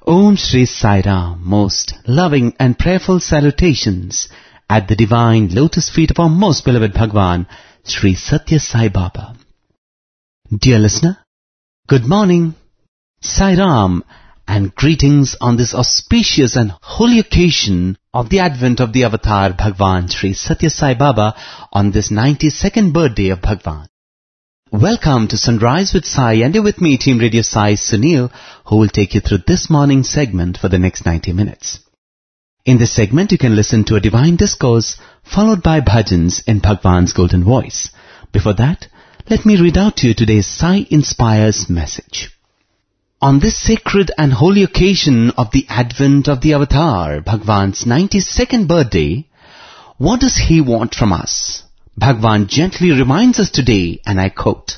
Om Shri Sai Ram, most loving and prayerful salutations at the divine lotus feet of our most beloved Bhagwan, Shri Satya Sai Baba. Dear listener, good morning, Sai Ram, and greetings on this auspicious and holy occasion of the advent of the avatar Bhagwan Shri Satya Sai Baba on this 92nd birthday of Bhagwan. Welcome to Sunrise with Sai, and you're with me, Team Radio Sai Sunil, who will take you through this morning's segment for the next 90 minutes. In this segment, you can listen to a divine discourse followed by bhajans in Bhagwan's golden voice. Before that, let me read out to you today's Sai Inspires message. On this sacred and holy occasion of the advent of the avatar, Bhagwan's 92nd birthday, what does he want from us? Bhagwan gently reminds us today, and I quote,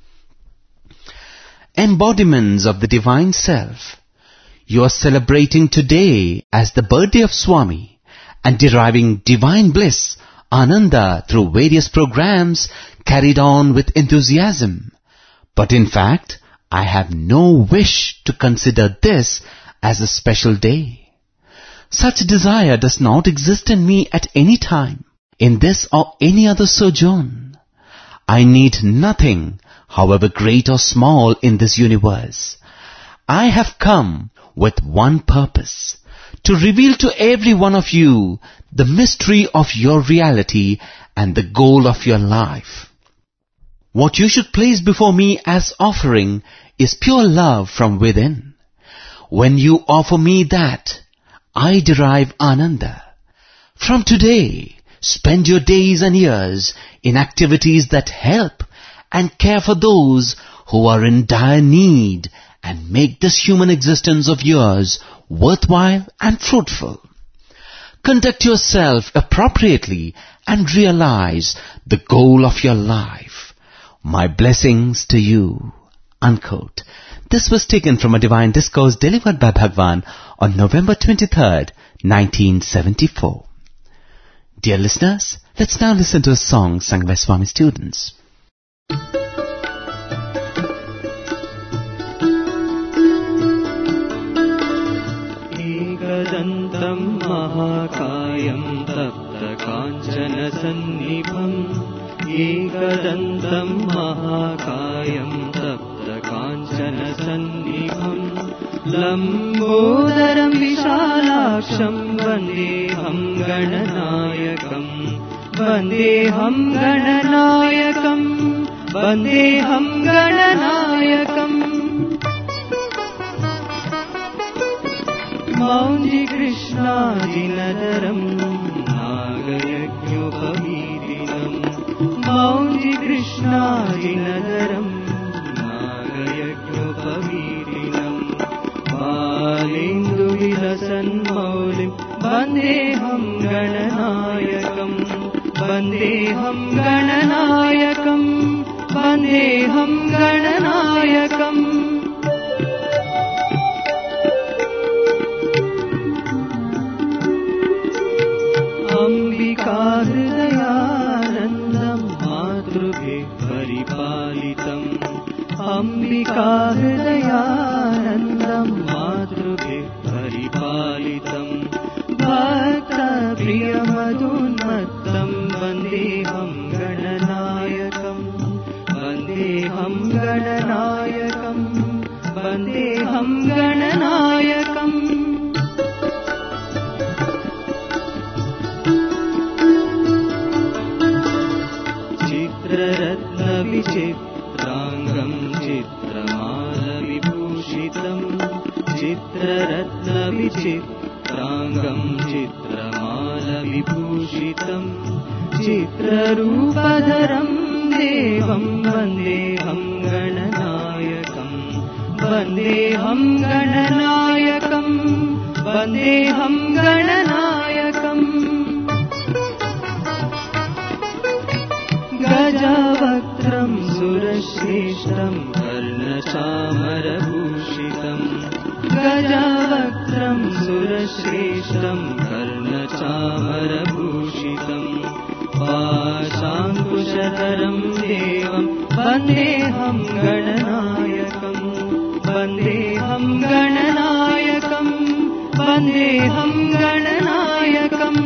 "Embodiments of the Divine Self, you are celebrating today as the birthday of Swami and deriving divine bliss, Ananda, through various programs carried on with enthusiasm. But in fact, I have no wish to consider this as a special day. Such desire does not exist in me at any time, in this or any other sojourn. I need nothing, however great or small, in this universe. I have come with one purpose, to reveal to every one of you the mystery of your reality and the goal of your life. What you should place before me as offering is pure love from within. When you offer me that, I derive Ananda. From today, spend your days and years in activities that help and care for those who are in dire need and make this human existence of yours worthwhile and fruitful. Conduct yourself appropriately and realize the goal of your life. My blessings to you." Unquote. This was taken from a divine discourse delivered by Bhagwan on November 23rd, 1974. Dear listeners, let's now listen to a song sung by Swami students. Ekadantam mahakayam tapta kanchana sannibham, Ekadantam mahakayam tapta kanchana sannibham, Lambodaram vishalaksham vandeham gananayakam, vandeham gananayakam, vandeham gananayakam. Maunji Krishna dinadaram nagayajñopavīdinam, Maunji Krishna dinadaram nagayajñopavīdinam, Balindu vilasan maulim vandeham gananayakam, vandeham gananayakam, vandeham gananayakam. Ambika hridayanandam madrubhe paripalitam, Ambika hridayanandam madrubhe paripalitam, Bhakta priyamadunmattam vandeham gananayakam, vandeham gananayakam, vandeham gananayakam. Chitraratna vichitrangam chitramala vibhushitam, Chitraratna vichitrangam chitramala vibhushitam, Chitrarupadharam devam vandeham gananayakam, vandeham gananayakam, vandeham gananayakam. Gajavaktram surashreshtam karnachamarabhushitam, Gajavaktram surashreshtam karnachamarabhushitam, Pashankushadharam devam vandeham gananayakam, vandeham gananayakam, వందేహం గణనాయకం.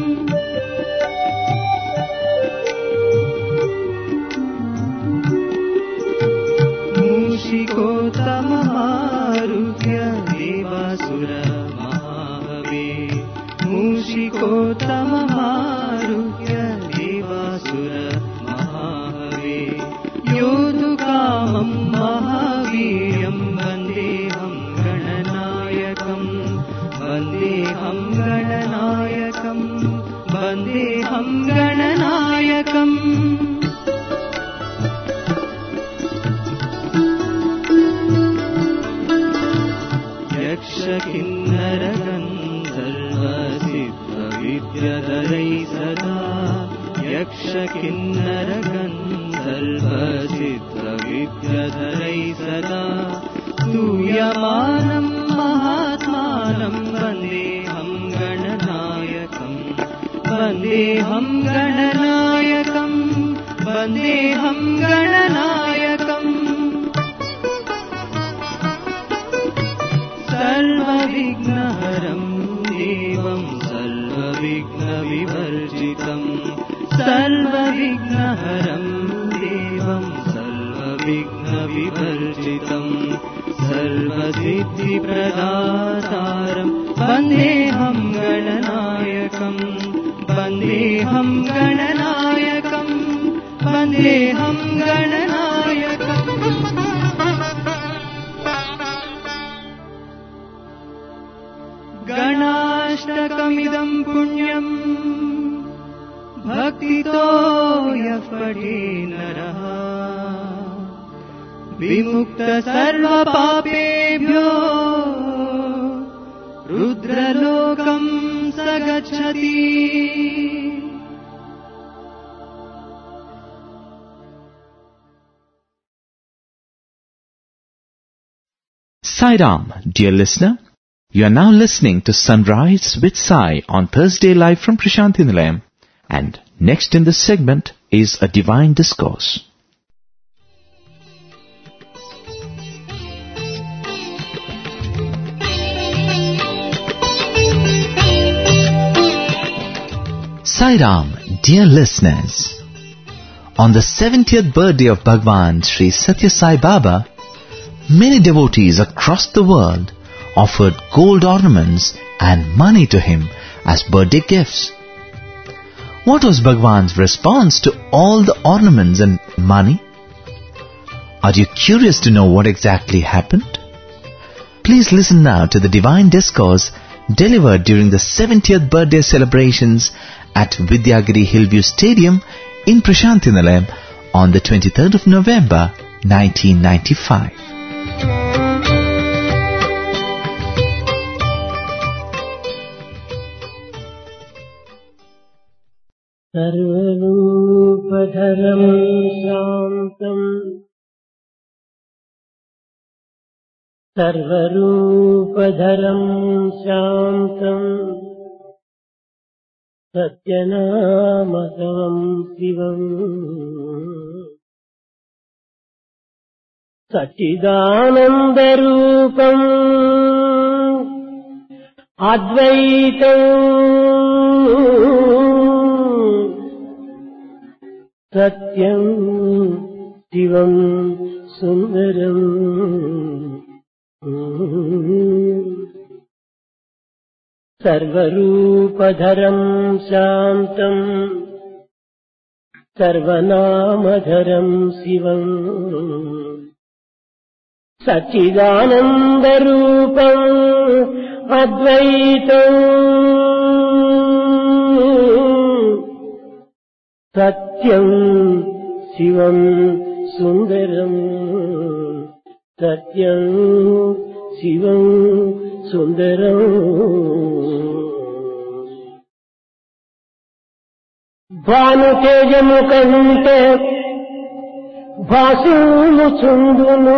మూషికోత్తమమారుహ్య దేవాసుర మహాహవే. మూషికోత్తమమారుహ్య దేవాసుర మహాహవే. యోధుకామం మహావీర్యం వందేహం గణనాయకం. వందేహం గణనాయకం. వందేహం గణనాయకం. यक्षकिन्नरगन्धर्वसिद्धविद्यधरै सदा. यक्षकिन्नरगन्धर्वसिद्धविद्यधरै सदा. स्तूयमानं महात्मानं वन्देहं गणनायकं. वन्देहं गणनायकं. वन्देहं गणनायकम्. सर्वविघ्नहरं देवं सर्वविघ्नविवर्जितं. सर्वविघ्नहरं देवं सर्वविघ्नविवर्जितं. सर्वसिद्धिप्रदातारं वन्देहं गणनायकं. वन्देहं गणनायकं. वन्देहं गणनायकम्. गणाष्टकमिदं पुण्यं भक्तितो यः पठे नरः. विमुक्त सर्वपापेभ्यो रुद्रलोकं स गच्छति. Sai Ram, dear listener. You are now listening to Sunrise with Sai on Thursday live from Prashanthi Nilayam. And next in this segment is a divine discourse. Sai Ram, dear listeners. On the 70th birthday of Bhagwan Sri Satya Sai Baba, many devotees across the world offered gold ornaments and money to him as birthday gifts. What was Bhagwan's response to all the ornaments and money? Are you curious to know what exactly happened? Please listen now to the divine discourse delivered during the 70th birthday celebrations at Vidyagiri Hillview Stadium in Prashanthi Nilayam on the 23rd of November 1995. सर्वरूपधरं शान्तं सर्वरूपधरं शान्तं सत्यनामकं शिवम् सच्चिदानन्दरूपम् अद्वैतम् सत्यं शिवं सुन्दरं सर्वरूपधरं शान्तं सर्वनामधरं शिवं सच्चिदानन्दरूपम् अद्वैतम् सत्यं शिवं सुन्दरं सत्यं शिवं सुन्दरं భానుతేజము కంటే భాసులుచుండును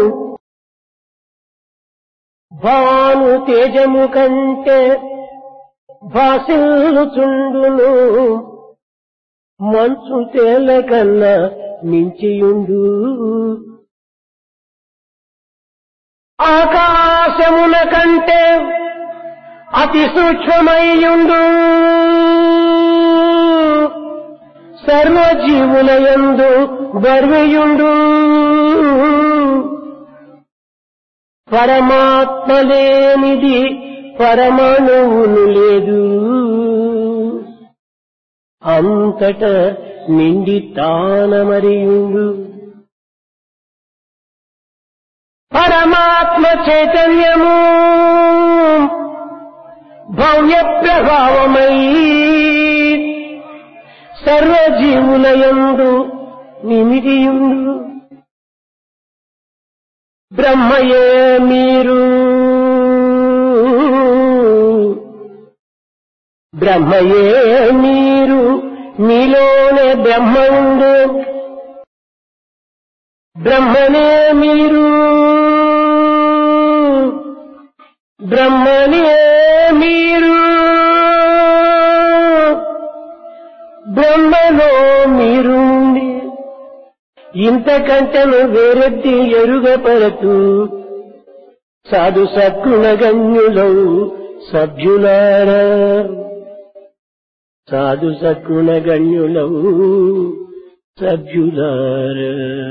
భానుతేజము కంటే భాసులుచుండును మంచు తేల కన్నా మించియుండు ఆకాశముల కంటే అతి సూక్ష్మమయ్యుండు సర్వజీవులయందు బర్వయుండు పరమాత్మ లేనిది పరమాణువును లేదు అంతట నిండి తానమరియుండు పరమాత్మ చైతన్యము భవ్య ప్రభావమై సర్వజీవులయందు నిమిడియుండు బ్రహ్మయే మీరు బ్రహ్మయే మీరు మీలోనే బ్రహ్మ ఉండు బ్రహ్మనే మీరు బ్రహ్మనే మీరు బ్రహ్మలో మీరుండి ఇంతకంటను వేరెద్ది ఎరుగపరతు సాధు సద్గుణగణ్యులౌ సభ్యులారా సాధు సద్గుణగణ్యులౌ సభ్యులారా.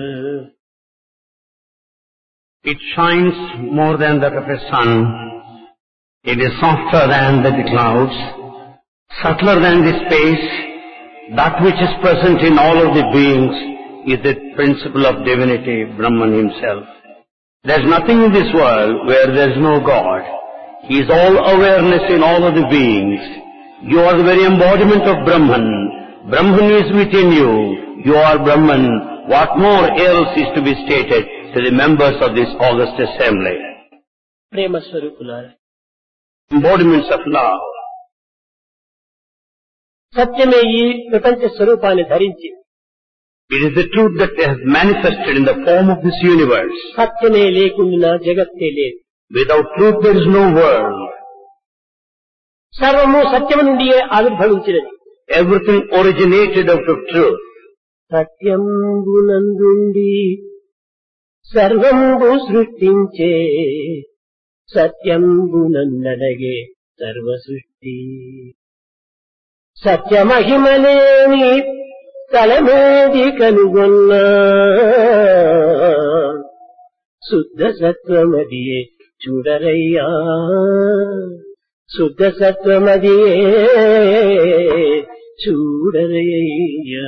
It shines more than that of a sun. It is softer than the clouds, subtler than the space. That which is present in all of the beings is the principle of divinity, Brahman himself. There is nothing in this world where there is no God. He is all awareness in all of the beings. You are the very embodiment of Brahman. Brahman is within you. You are Brahman. What more else is to be stated to the members of this august assembly? ప్రేమ స్వరూపులారా, Embodiments of love. సత్యమే ఈ ప్రపంచ స్వరూపాన్ని ధరించింది. It is the truth that has manifested in the form of this universe. సత్యమే లేకుండా జగత్తే లేదు. Without truth there is no world. సర్వము సత్యము నుండియే ఆవిర్భవించినది. Everything originated out of truth. సత్యంబునందుండి సర్వంబు సృష్టించే సత్యంబునన్నడగే సర్వ సృష్టి సత్యమహిమలేని తలమేది కనుగొన్న శుద్ధ సత్వమదియే చూడరయ్యా శుద్ధ సత్వమదియే చూడరయ్యా.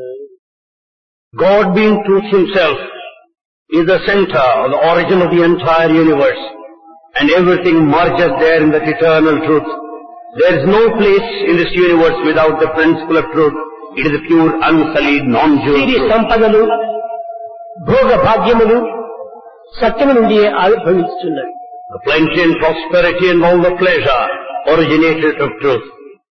God being truth himself is the center or the origin of the entire universe, and everything merges there in that eternal truth. There is no place in this universe without the principle of truth. It is a pure, unsullied, non-dual Siri truth. సంపదలు భోగ భాగ్యములు సత్యము నుండి ఆవిర్భవించుతున్నవి. The plenty and prosperity and all the pleasure originated of truth.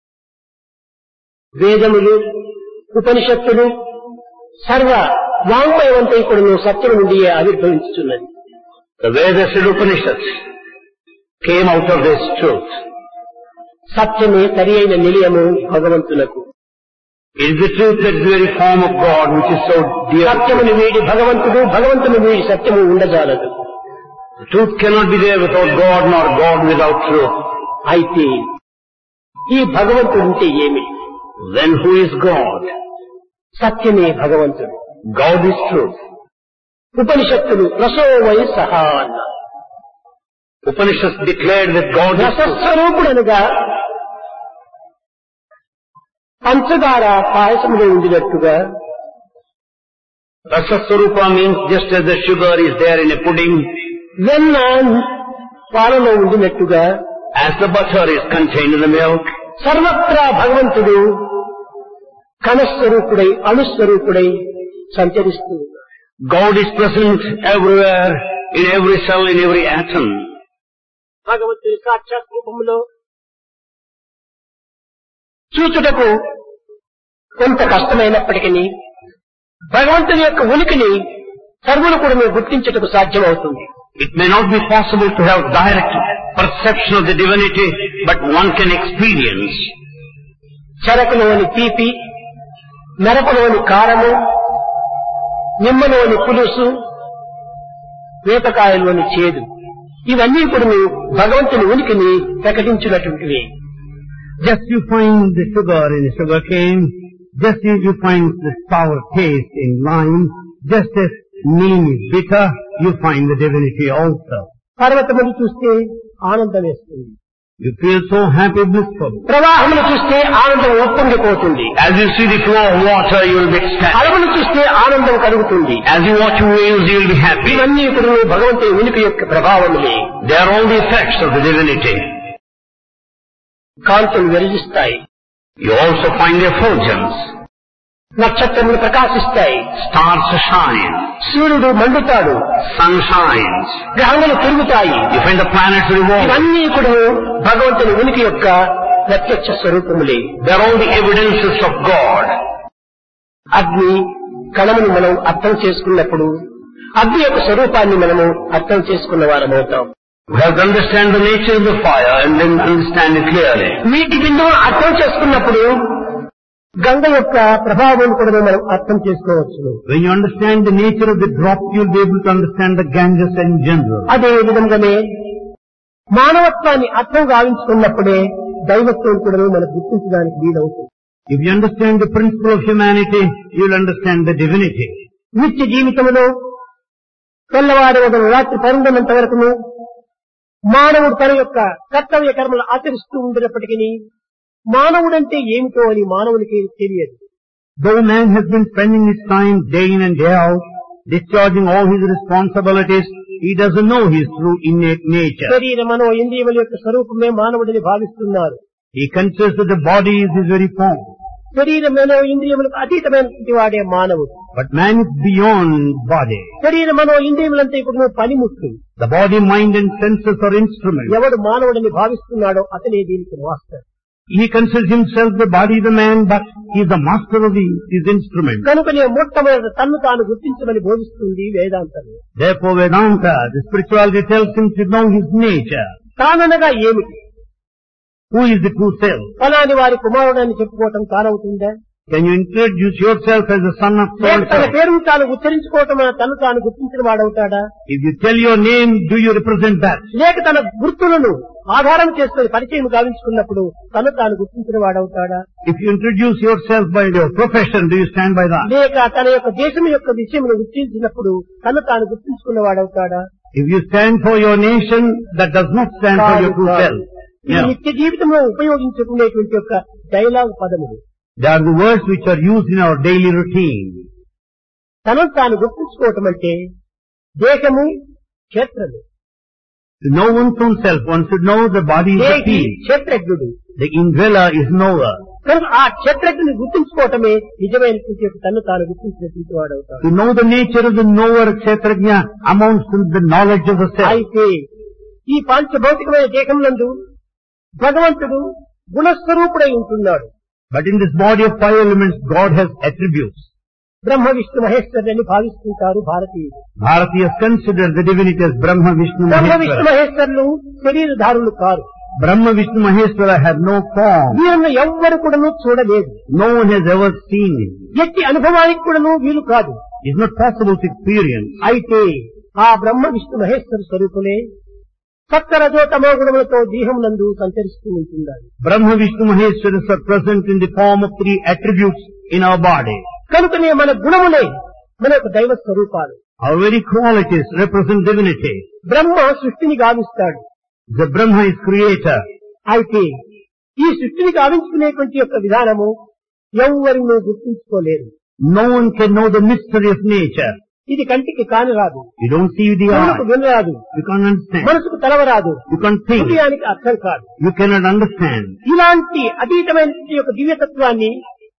వేదములు ఉపనిషత్తులు సర్వ వాంగ్మయమంతా కూడా సత్యము నుండి ఆవిర్భవించుతున్నది. The Vedas and Upanishads came out of this truth. సత్యమే సరి అయిన నిలయము భగవంతులకు. It is the truth that is the very form of God which is so dear. సత్యమును వీడి భగవంతుడు, భగవంతుని వీడి సత్యము ఉండజాలదు. The truth cannot be there without God, nor God without truth. అయితే ఈ భగవంతుడు ఉంటే ఏమి? Then who is God? సత్యమే భగవంతుడు. God is truth. ఉపనిషత్తులు రసోవై సహా అన్నారు. Upanishads declared that God is truth. రసస్వరూపుడనుగా పంచదార పాయసంలో ఉండినట్టుగా Rasaswarupa means just as the sugar is there in a pudding, వెన్న పాలలో ఉండినట్టుగా as the butter is contained in the milk, సర్వత్రా భగవంతుడు కణస్వరూపుడై అణుస్వరూపుడై సంచరిస్తూ ఉన్నాడు. God is present everywhere, in every cell, in every atom. భగవంతుని సాక్షాత్ రూపంలో చూచుటకు కొంత కష్టమైనప్పటికీ భగవంతుని యొక్క ఉనికిని సర్వులు కూడా మీరు గుర్తించుటకు సాధ్యమవుతుంది. It may not be possible to have direct perception of the divinity, but one can experience. చెరకులోని తీపి, మిరపలోని కారము, నిమ్మలోని పులుసు, వేపకాయలోని చేదు, ఇవన్నీ కూడా భగవంతుని ఉనికిని ప్రకటించినటువంటివి. Just you find the sugar in the sugar cane, just as you find the sour taste in lime, just as neem is bitter, you find the divinity also. పర్వతమును చూస్తే ఆనందం వేస్తుంది. You feel so happy, blissful. ప్రవాహమును చూస్తే ఆనందం ఉప్పొంగిపోతుంది. As you see the flow of water, you will be ecstatic. అలమును చూస్తే ఆనందం కలుగుతుంది. As you watch waves, you will be happy. ఇవన్నీ కూడా భగవంతుని ఉనికి యొక్క ప్రభావములే. They are all the effects of the divinity. కాంతులు వెలిగిస్తాయి. You also find the effulgence. నక్షత్రములు ప్రకాశిస్తాయి. Stars shine. సూర్యుడు మండుతాడు. Sun shines. గ్రహములు తిరుగుతాయి. You find the planets revolve. ఇవన్నీ కూడా భగవంతుని ఉనికి యొక్క ప్రత్యక్ష స్వరూపములే. They are all the evidences of God. అగ్ని కణమును మనం అర్థం చేసుకున్నప్పుడు అగ్ని యొక్క స్వరూపాన్ని మనము అర్థం చేసుకున్న వారమవుతాం. We have to understand the nature of the fire and then understand it clearly. నీటి బిందువు అర్థం చేసుకున్నప్పుడు గంగ యొక్క ప్రభావం కూడా మనం అర్థం చేసుకోవచ్చు. When you understand the nature of the drop, you will be able to understand the Ganges in general. అదే విధంగానే మానవత్వాన్ని అర్థం గావించుకున్నప్పుడే దైవత్వం కూడా మనం గుర్తించడానికి వీలవుతుంది. If you understand the principle of humanity, you will understand the divinity. నిత్య జీవితంలో తెల్లవారి మొదలు రాత్రి పరుందనంత వరకు మానవుడు తన యొక్క కర్తవ్య కర్మలు ఆచరిస్తూ ఉండినప్పటికీ మానవుడంటే ఏమిటో అని మానవునికి తెలియదు. Though man has been spending his time day in and day out, discharging all his responsibilities, he doesn't know his true innate nature. శరీర మనో ఇంద్రియముల యొక్క స్వరూపమే మానవుడిని భావిస్తున్నారు. He considers that the body is his very form. శరీర మనో ఇంద్రియములకు అతీతమైనటువంటి వాడే మానవుడు. But man is beyond body. శరీర మనో ఇంద్రియములంతా ఇప్పుడు పనిముట్లు. The body, mind and senses are instruments. ఎవడు మానవుడిని భావిస్తున్నాడో అతనే దీనికి master. He considers himself the body, the man, but he is the master of his instrument. కనుకనే మొట్టమొదట తన్ను తాను గుర్తించమని బోధిస్తుంది వేదాంతం. Therefore Vedanta, the spirituality, tells him to know his nature. తాననగా ఏమిటి? Who is the true self? ఫలాని వారి కుమారుడని చెప్పుకోవటం తానవుతుందా? Can you introduce yourself as the son of లేక తన so-and-so? పేరును తాను ఉచ్చరించుకోవటం తను తాను గుర్తించిన వాడవుతాడా? If you tell your name, do you represent that? లేక తన గుర్తులను ఆధారం చేసుకుని పరిచయం గావించుకున్నప్పుడు తను తాను గుర్తించిన వాడవుతాడా? If you introduce yourself by your profession, do you stand by that? లేక తన యొక్క దేశం యొక్క విషయమును గుర్తించినప్పుడు తను తాను గుర్తించుకున్న వాడవుతాడా? If you stand for your nation, that does not stand for your true self. ఈ No. నిత్య జీవితంలో ఉపయోగించుకునేటువంటి యొక్క డైలాగ్ పదములు. They are the words which are used in our daily routine. తనను తాను గుర్తించుకోవటం అంటే దేశము క్షేత్రము. To know one's own self, one should know the body is the దేహి field. క్షేత్రజ్ఞుడు. The indweller is knower. కనుక ఆ క్షేత్రజ్ఞుని గుర్తించుకోవటమే నిజమైనటువంటి యొక్క తను తాను గుర్తించినటువంటి వాడవుతాడు. To know the nature of the knower, kshetrajna, amounts to the knowledge of the self. అయితే ఈ పాంచభౌతికమైన దేహంలందు భగవంతుడు గుణస్వరూపుడై ఉంటున్నాడు. But in this body of 5 elements, God has attributes. Brahma Vishnu మహేశ్వరుని భావిస్తుంటారు భారతీయులు. Bharatiyas consider the divinity as Brahma, Vishnu, Brahma Vishnu Maheshwara. మహేశ్వరులు శరీరధారులు కారు. Brahma, Vishnu, Maheshwara have no form. వీళ్ళను ఎవ్వరు కూడాను చూడలేదు. No one has ever seen it. ఎట్టి అనుభవానికి కూడాను వీలు కాదు. It is not possible to experience. అయితే ఆ బ్రహ్మ విష్ణు మహేశ్వర స్వరూపులే సప్తరజో తమో గుణములతో దేహమునందు సంచరిస్తూ ఉంటున్నారు. Brahma, Vishnu, Maheshwara are present in the form of 3 attributes in our body. కనుకనే మన గుణములే మన యొక్క దైవ స్వరూపాలు. Our very qualities represent divinity. బ్రహ్మ సృష్టిని గావిస్తాడు. The Brahma is creator. అయితే ఈ సృష్టిని గావించుకునేటువంటి యొక్క విధానము ఎవ్వరిని గుర్తించుకోలేరు. No one can know the mystery of nature. ఇది కంటికి కాని రాదు, You don't see with the చెవులకు eye. వినరాదు, You can't understand. మనసుకు తెలవరాదు, You can't think. హృదయానికి అర్థం కాదు. You cannot understand. ఇలాంటి అతీతమైన యొక్క దివ్యతత్వాన్ని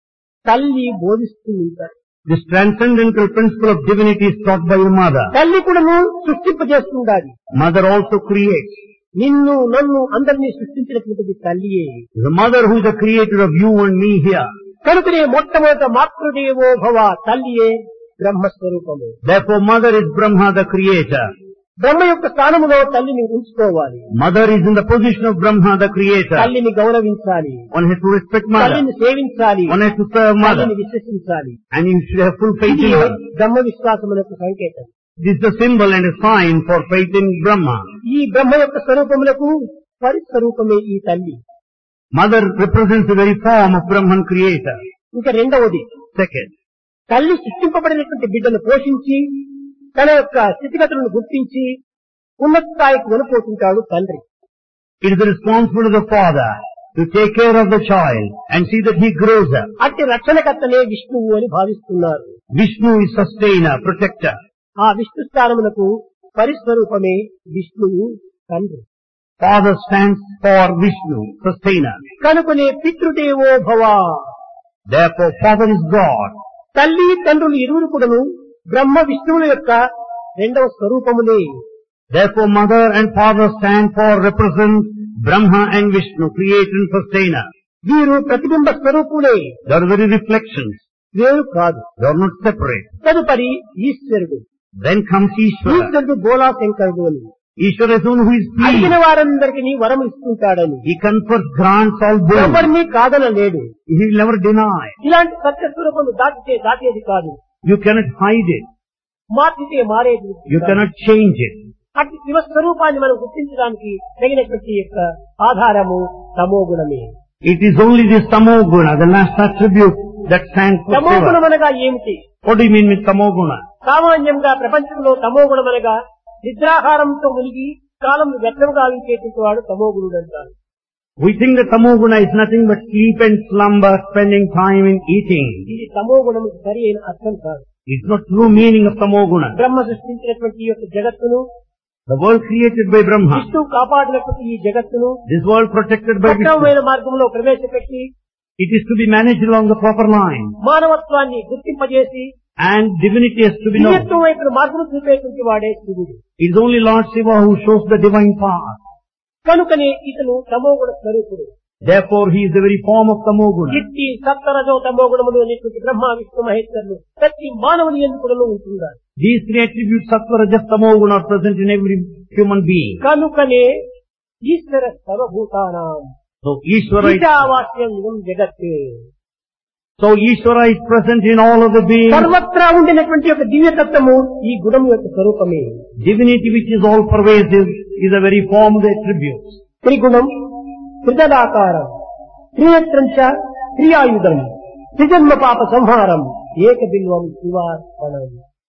తల్లి బోధిస్తూ ఉంటారు. This transcendental principle of divinity is taught by your mother. తల్లి కూడాను సృష్టింపజేస్తుండాలి. Mother also creates. నిన్ను నన్ను అందరినీ సృష్టించినటువంటిది తల్లియే. The mother who is the creator of you and me here. కనుకనే మొట్టమొదట మాతృదేవో భవ, తల్లియే బ్రహ్మస్వరూపము. Therefore mother is Brahma, the creator. బ్రహ్మ యొక్క స్థానములో తల్లిని ఉంచుకోవాలి. Mother is in the position of Brahma, the creator. తల్లిని గౌరవించాలి, One has to respect mother. తల్లిని సేవించాలి, One has to serve mother. తల్లిని విశ్వసించాలి. And you should have full faith ఇది in her. బ్రహ్మ విశ్వాసములకు సంకేతం. This is a symbol and a sign for faith in Brahma. ఈ బ్రహ్మ యొక్క స్వరూపములకు పరిస్వరూపమే ఈ తల్లి. Mother represents the very form of Brahman creator. ఇంకా రెండవది, Second, తల్లి సృష్టింపబడినటువంటి బిడ్డను పోషించి తన యొక్క స్థితిగతులను గుర్తించి ఉన్నత స్థాయికి వెళ్ళిపోతుంటాడు తండ్రి. it is the responsibility of the father to take care of the child and see that he grows up. అట్టి రక్షణకర్తనే విష్ణువు అని భావిస్తున్నారు. Vishnu is sustainer, protector. ఆ విష్ణు స్థానమునకు పరిస్వరూపమే విష్ణువు తండ్రి. Father stands for Vishnu, sustainer. కనుకనే పితృదేవో భవ. Therefore, father is God. తల్లి తండ్రులు ఇరువురు కూడాను బ్రహ్మ విష్ణువుల యొక్క రెండవ స్వరూపములే. Therefore, mother and father stand for, represent Brahma and Vishnu, creator and sustainer. వీరు ప్రతిబింబ స్వరూపులే, They are very reflections. వేరు కాదు. They are not separate. తదుపరి ఈశ్వరుడు. Then comes Ishvara. ఈశ్వరుడు బోలా శంకరుడు అని. Ishvara is one who is అడిగిన pleased. వారందరికీ వరం ఇస్తుంటాడని. He confers grants all boon. ఎవరిని కాదనలేడు. He will never deny. ఇలాంటి సత్య స్వరూపము దాటేది కాదు. You cannot hide it. మార్చితే మారేది. You cannot change it. అట్టి శివస్వరూపాన్ని మనం గుర్తించడానికి తగినటువంటి యొక్క ఆధారము తమోగుణమే. It is only this tamoguna, the last attribute, that stands for తమోగుణం Shiva. అనగా ఏమిటి? What do you mean with tamoguna? సామాన్యంగా ప్రపంచంలో తమోగుణం అనగా నిద్రాహారంతో మునిగి కాలం వ్యర్థంగా ఆవించేటువంటి వాడు తమోగుణుడు అంటారు. We think that tamoguna is nothing but sleep and slumber, spending time in eating. ఇది తమోగుణం సరి అయిన అర్థం కాదు. It's not true meaning of tamoguna. బ్రహ్మ సృష్టించినటువంటి ఈ యొక్క జగత్తును, The world created by Brahma, విష్ణువు కాపాడినటువంటి ఈ జగత్తును this world protected by Vishnu, సక్రమమైన మార్గంలో ప్రవేశపెట్టి it is to be managed along the proper line. మానవత్వాన్ని గుర్తింపజేసి And divinity has to be known. దివ్యత్వం వైపు మార్గం చూపేటువంటి వాడే శివుడు. It is only Lord Shiva who shows the divine path. కనుకనే ఇతను తమోగుణ స్వరూపుడు. Therefore, he is the very form of tamoguna. ఇట్టి సప్తరజో తమోగుణములు అనేటువంటి బ్రహ్మ విష్ణు మహేశ్వరులు ప్రతి మానవుని ఎందుకు ఉంటున్నారు. These three attributes, sattva, rajas, tamoguna, are present in every human being. కనుకనే ఈశ్వర సర్వభూతానాం So, Ishvara is, ఈశావాస్యం ఇదం జగత్. Ishvara is present in all of the beings. సర్వత్రా ఉండినటువంటి యొక్క దివ్యతత్వము ఈ గుణం యొక్క స్వరూపమే. Divinity, which is all pervasive, is the very form of the attributes. త్రిగుణం, త్రిదలాకారం, త్రినేత్రంచ, త్రియాయుధం, త్రిజన్మ పాప సంహారం, ఏక బిల్వం శివార్పణం.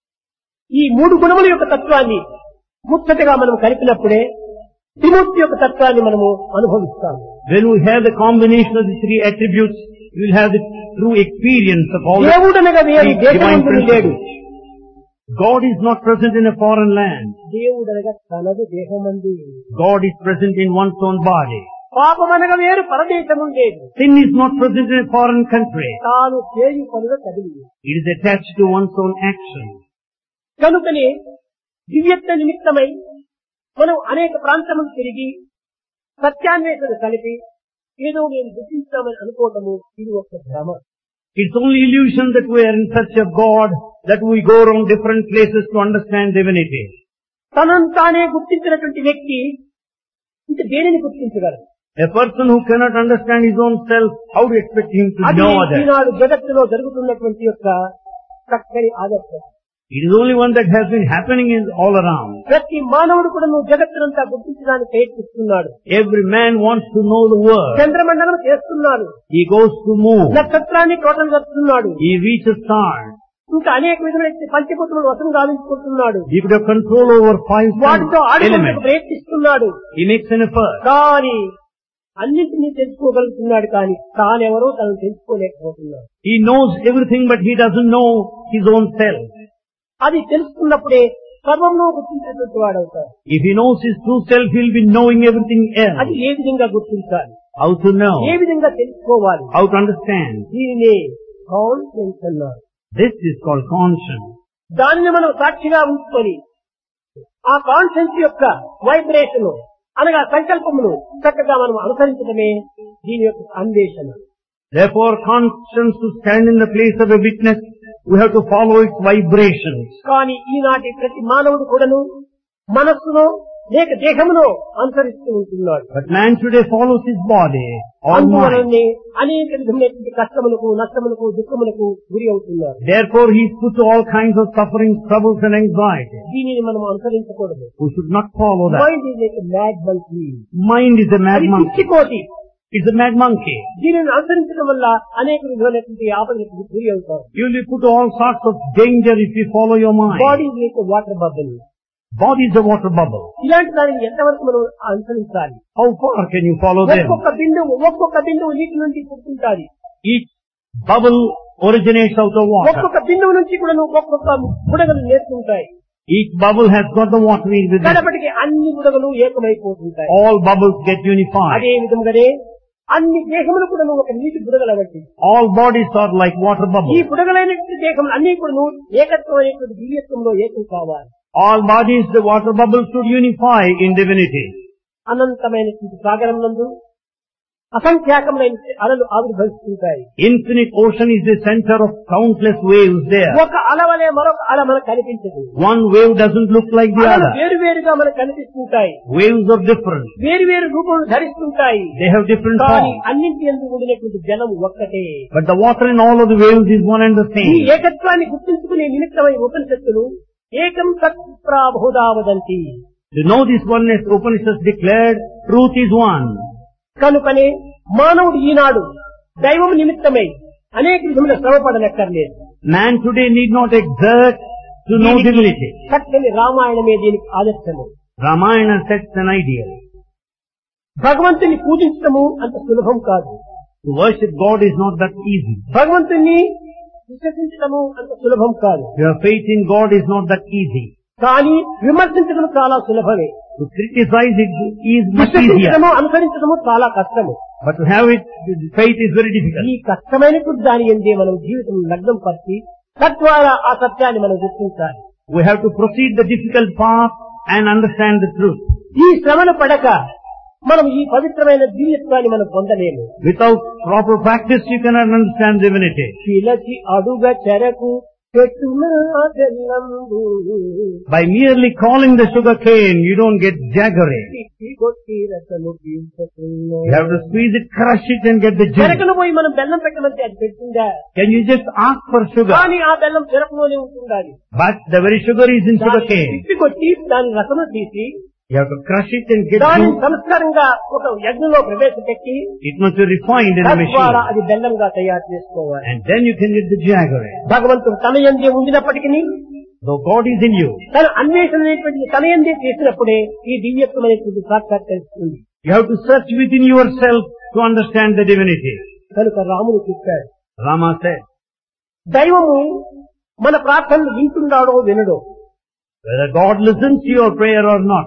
ఈ మూడు గుణముల యొక్క తత్వాన్ని ముచ్చటగా మనం కలిపినప్పుడే త్రిమూర్తి యొక్క తత్వాన్ని మనము అనుభవిస్తాము. When we have the combination of the three attributes, we will have the true experience of all the దేవుడనగా వేరు three divine దేశమందుని లేడు. principles. God is not present in a foreign land. దేవుడనగా తనదు దేహమందు. God is present in one's own body. పాపమనగా వేరు పరదేశము లేదు. Sin is not present in a foreign country. తాను చేయు పనుల తగిలి. It is attached to one's own action. కనుకనే దివ్యత్వ నిమిత్తమై మనం అనేక ప్రాంతములు తిరిగి సత్యాన్వేషణ కలిపి ఏదో మేము గుర్తించామని అనుకోవటము ఇది ఒక భ్రమ. It's only illusion that we are in search of God, that we go around different places to understand divinity. తనను తానే గుర్తించినటువంటి వ్యక్తి ఇంకా దేనిని గుర్తించగలరు? A person who cannot understand his own self, how do you expect him to అది know others? ఈనాడు జగత్తులో జరుగుతున్నటువంటి యొక్క చక్కని ఆదర్శం. It is only one that has been happening all around. ప్రతి మానవుడు కూడా నువ్వు జగత్తునంతా గుర్తించడానికి ప్రయత్నిస్తున్నాడు. Every man wants to know the world. చంద్రమండలం చేస్తున్నాడు. He goes to move. నక్షత్రాన్ని టోటల్ చేస్తున్నాడు. He reaches stars. ఇంకా అనేక విధమైన పంచభూతములు వశం గావించుకుంటున్నాడు. He could have control over 5 వాటితో ఆడుకోవడానికి elements. ప్రయత్నిస్తున్నాడు. He makes an effort. కానీ అన్నింటినీ తెలుసుకోగలుగుతున్నాడు, కానీ తానెవరో తనను తెలుసుకోలేకపోతున్నాడు. He knows everything, but he doesn't know his own self. అది తెలుసుకున్నప్పుడే సర్వంలో గుర్తించేటువంటి వాడవుతాడు. If he knows his true self, he'll be knowing everything అది else. ఏ విధంగా గుర్తించాలి, How to know, ఏ విధంగా తెలుసుకోవాలి, how to understand. దీనినే కాన్షియన్స్ అన్నారు. This is called conscience. దానిని మనం సాక్షిగా ఉంచుకొని ఆ కాన్షియన్స్ యొక్క వైబ్రేషన్ అనగా సంకల్పమును చక్కగా మనం అనుసరించడమే దీని యొక్క అన్వేషణ. Therefore, conscience to stand in the place of a witness, we have to follow its vibrations. కానీ ఈనాటి ప్రతి మానవుడు కూడాను మనస్సును లేక దేహమును అనుసరిస్తూ ఉంటున్నాడు. But man today follows his body or mind. అందువలనే అనేక విధమైనటువంటి కష్టములకు, నష్టములకు, దుఃఖములకు గురి అవుతున్నారు. Therefore he is put to all kinds of suffering, troubles and anxiety. దీనిని మనం అనుసరించకూడదు. We should not follow that. Mind is like mad monkey. Mind is a mad అది monkey. పిచ్చికోటి. It's a mad monkey. దీనిని అనుసరించడం వల్ల అనేక విధమైనటువంటి ఆపదలకు గురి అవుతారు. You will be put to all sorts of danger if you follow your mind. Body is like water bubble. Body is a water bubble. ఇలాంటి దానిని ఎంతవరకు మనం అనుసరించాలి? How far can you follow them? ఒక్కొక్క బిందువు నీటి నుండి పుట్టుంటాది. Each bubble originates out of water. ఒక్కొక్క బిందువు నుంచి కూడా ఒక్కొక్క బుడగలు నేర్చుకుంటాయి. Each bubble has got the water in with it. కడపటికి అన్ని బుడగలు ఏకమైపోతుంటాయి. All bubbles get unified. అదే విధంగానే అన్ని దేహములు కూడా ఒక నీటి బుడగలు అవంటి. All bodies are like water ఈ bubbles. బుడగలైనటువంటి దేహములు అన్ని కూడా ఏకత్వమైనటువంటి దివ్యత్వంలో ఏకం కావాలి. All bodies, the water bubbles should unify in divinity. అనంతమైనటువంటి సాగరం నందు అసంఖ్యాకమైన అలలు ఆవిర్భవిస్తుంటాయి. Infinite ocean is the center of countless waves there. ఒక అలవలే మరొక అల మనకు కనిపించదు. One wave doesn't look like the అలలు other. వేరువేరుగా మనకు కనిపిస్తుంటాయి. Waves are different. వేరువేరు రూపములు ధరిస్తుంటాయి. They have different కానీ forms. అన్నింటి యందు ఉండినటువంటి జలం ఒక్కటే. But the water in all of the waves is one and the ఈ same. ఏకత్వాన్ని గుర్తించుకునే నిమిత్తమై ఉపనిషత్తులు ఏకం సత్ ప్రాబోధా వదంతి. To know this oneness, Upanishads declared, truth is one. కనుకనే మానవుడు ఈనాడు దైవం నిమిత్తమై అనేక విధముల శ్రమపడనక్కర్లేదు. Man today need not exert to know divinity. చక్కని రామాయణమే దీనికి ఆదర్శము. Ramayana sets an ideal. భగవంతుని పూజించడము అంత సులభం కాదు. To worship God is not that easy. భగవంతుని విశ్వసించడము అంత సులభం కాదు. Your faith in God is not that easy. కానీ విమర్శించడం చాలా సులభమే. To criticize it is much easier. విశ్వసించడము అనుసరించడము చాలా కష్టము. But to have it, faith is very difficult. ఈ కష్టమైనటువంటి దాని ఎందే మనం జీవితం లగ్నం పరిచి తద్వారా ఆ సత్యాన్ని మనం గుర్తించాలి. We have to proceed the difficult path and understand the truth. ఈ శ్రమను పడక మనం ఈ పవిత్రమైన దివ్యత్వాన్ని మనం పొందలేము. Without proper practice, you cannot understand divinity. శిలచి అడుగ చెరకు చెట్టున బెల్లంబు. By merely calling the sugar cane, you don't get jaggery. కొట్టి రసము పీల్చుకున్న. You have to squeeze it, crush it and get the juice. చెరకును పోయి మనం బెల్లం పెట్టమంటే అది పెట్టిందా? Can you just ask for sugar? కానీ ఆ బెల్లం చెరకులోనే ఉంటుండాలి. But the very sugar is in sugar cane. తిప్పి కొట్టి దాని రసము తీసి You have to crush it and get దాని juice. సంస్కారంగా ఒక యజ్ఞంలో ప్రవేశపెట్టి It must be refined in a తద్వారా machine. అది బెల్లంగా తయారు చేసుకోవాలి. And then you can get the jaggery. భగవంతుడు తన యందే ఉండినప్పటికీ Though God is in you, తన అన్వేషణ అనేటువంటి తన యందే చేసినప్పుడే ఈ దివ్యత్వం అనేటువంటి సాక్షాత్కరిస్తుంది. you have to search within yourself to understand the divinity. కనుక రాముడు చెప్పాడు, Rama said, దైవము మన ప్రార్థనలు వింటున్నాడో వినడో, whether God listens to your prayer or not,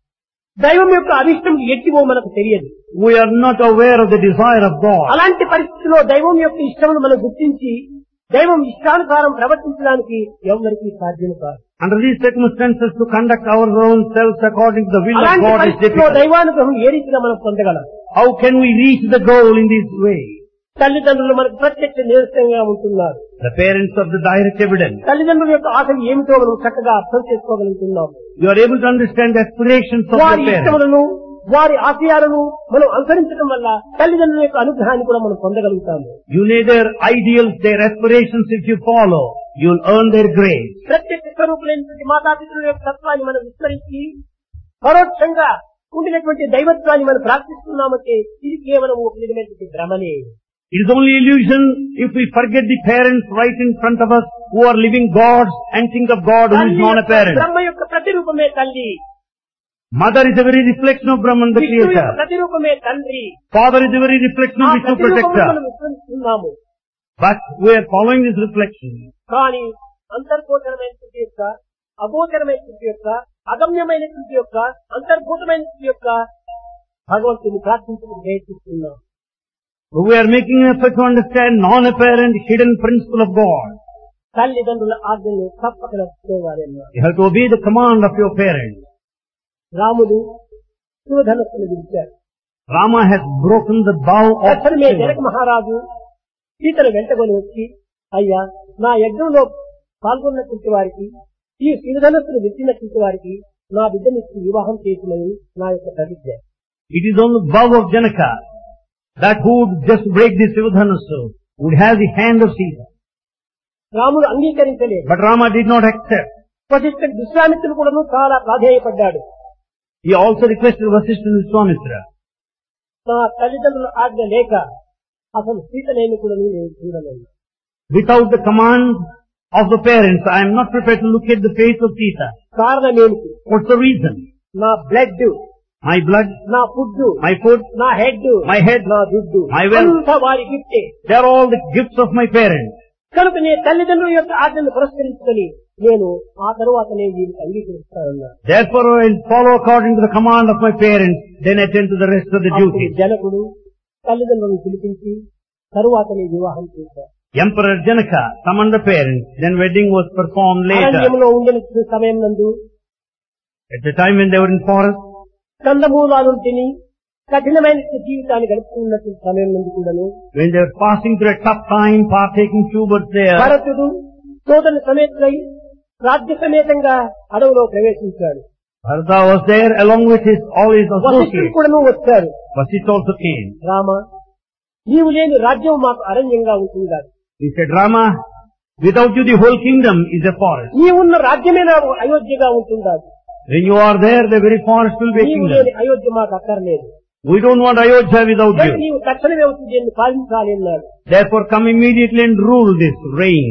దైవం యొక్క అభిష్టం ఎట్టివో మనకు తెలియదు. we are not aware of the desire of God. అలాంటి పరిస్థితిలో దైవం యొక్క ఇష్టమును మనం గుర్తించి దైవం ఇష్టానుసారం ప్రవర్తించడానికి ఎవరికి సాధ్యం కాదు. Under these circumstances, to conduct our own selves according to the will of అలాంటి God is పరిస్థితిలో difficult. దైవానుగ్రహం ఏ రీతిగా మనం పొందగలం? How can we reach the goal in this way? తల్లిదండ్రులు మనకు ప్రత్యక్ష నిరసంగా ఉంటున్నారు. The parents are the direct evidence. తల్లిదండ్రుల యొక్క ఆశలు ఏమిటో మనం చక్కగా అర్థం చేసుకోగలుగుతున్నాము. You are able to understand the aspirations of వారి your parents. ఇష్టములను వారి ఆశయాలను మనం అనుసరించడం వల్ల తల్లిదండ్రుల యొక్క అనుగ్రహాన్ని కూడా మనం పొందగలుగుతాము. You need their ideals, their aspirations. If you follow, you will earn their grace. ప్రత్యక్ష స్వరూపులైనటువంటి మాతాపితృల యొక్క తత్వాన్ని మనం విస్మరించి పరోక్షంగా ఉండినటువంటి దైవత్వాన్ని మనం ప్రార్థిస్తున్నామంటే ఇది కేవలం ఒక విధమైనటువంటి భ్రమనే. It is only illusion if we forget the parents right in front of us who are living gods and think of God who is తల్లి not a యొక్క parent. బ్రహ్మ యొక్క ప్రతిరూపమే తల్లి, Mother is the very reflection of Brahman, the విష్ణువు యొక్క creator. ప్రతిరూపమే తండ్రి. Father is the very reflection ఆ of Vishnu, ప్రతిరూపమును protector. మనం విస్మరిస్తున్నాము. But we are following this reflection. కానీ అంతర్గోచరమైనటువంటి యొక్క అగోచరమైనటువంటి యొక్క అగమ్యమైనటువంటి యొక్క అంతర్భూతమైనటువంటి యొక్క భగవంతుని ప్రార్థించడం ప్రయత్నిస్తున్నాం. We are making an effort to understand non-apparent, hidden principle of God. తల్లిదండ్రుల ఆజ్ఞను తప్పక నడుచుకోవాలన్నారు. You have to obey the command of your parents. రాముడు శివధనస్సును విడిచాడు. Rama has broken the bow of తక్షణమే Shiva. జనక మహారాజు సీతను వెంటకొని వచ్చి, అయ్యా నా యజ్ఞంలో పాల్గొన్నటువంటి వారికి ఈ శివధనస్సును విడిచినటువంటి వారికి నా బిడ్డని వివాహం చేసినది నా యొక్క ప్రతిజ్ఞ. It is on the vow of Janaka that who would just break this Vivadhanasya would have the hand of Sita. రాముడు అంగీకరించలేదు. But Rama did not accept. Vashishtha విశ్వామిత్రుడు కూడా చాలా ప్రాధేయపడ్డాడు. He also requested Vasishtha and Vishwamitra. నా తల్లిదండ్రుల ఆజ్ఞ లేక అసలు సీతనేమి కూడా నేను చూడలేదు. Without the command of the parents, I am not prepared to look at the face of Sita. కారణం ఏమిటి? What's the reason? నా బ్లడ్, My blood, నా ఫుడ్, my food, నా హెడ్, my head, నా దుడ్డు, my wealth, అంతా వారి గిఫ్టే. they are all the gifts of my parents. కనుక నేను తల్లిదండ్రుల యొక్క ఆజ్ఞను పురస్కరించుకొని నేను ఆ తరువాత నేను దీనికి అంగీకరిస్తానన్నా. Therefore I will follow according to the command of my parents, then attend to the rest of the duties. జనకుడు తల్లిదండ్రులను పిలిపించి తరువాత నేను వివాహం చేశాను. Emperor Janaka summoned the parents, then wedding was performed later. అరణ్యంలో ఉండిన సమయం నందు At the time when they were in forest, కందమూలాలు తిని కఠినమైన జీవితాన్ని గడుపుతున్నటువంటి సమయం నుండి కూడాను when they were passing through a tough time, partaking tubers there, భరతుడు సోదరుని సమేతులై రాజ్య సమేతంగా అడవిలో ప్రవేశించాడు. Bharata was there along with all his వశిష్ఠుడు associates. కూడాను వచ్చాడు. Vasishtha also came. రామ, నీవు లేని రాజ్యం మాకు అరణ్యంగా ఉంటుంది. He said, Rama, without you the whole kingdom is a forest. నీవున్న రాజ్యమే నాకు అయోధ్యగా ఉంటుంది. When you are there, the very forest will be a నీవు kingdom. లేని అయోధ్య మాకు అక్కర్లేదు. We don't want Ayodhya without కనుక you. నీవు తక్షణమే వచ్చి దీన్ని పాలించాలి అన్నాడు. Therefore come immediately and rule this reign.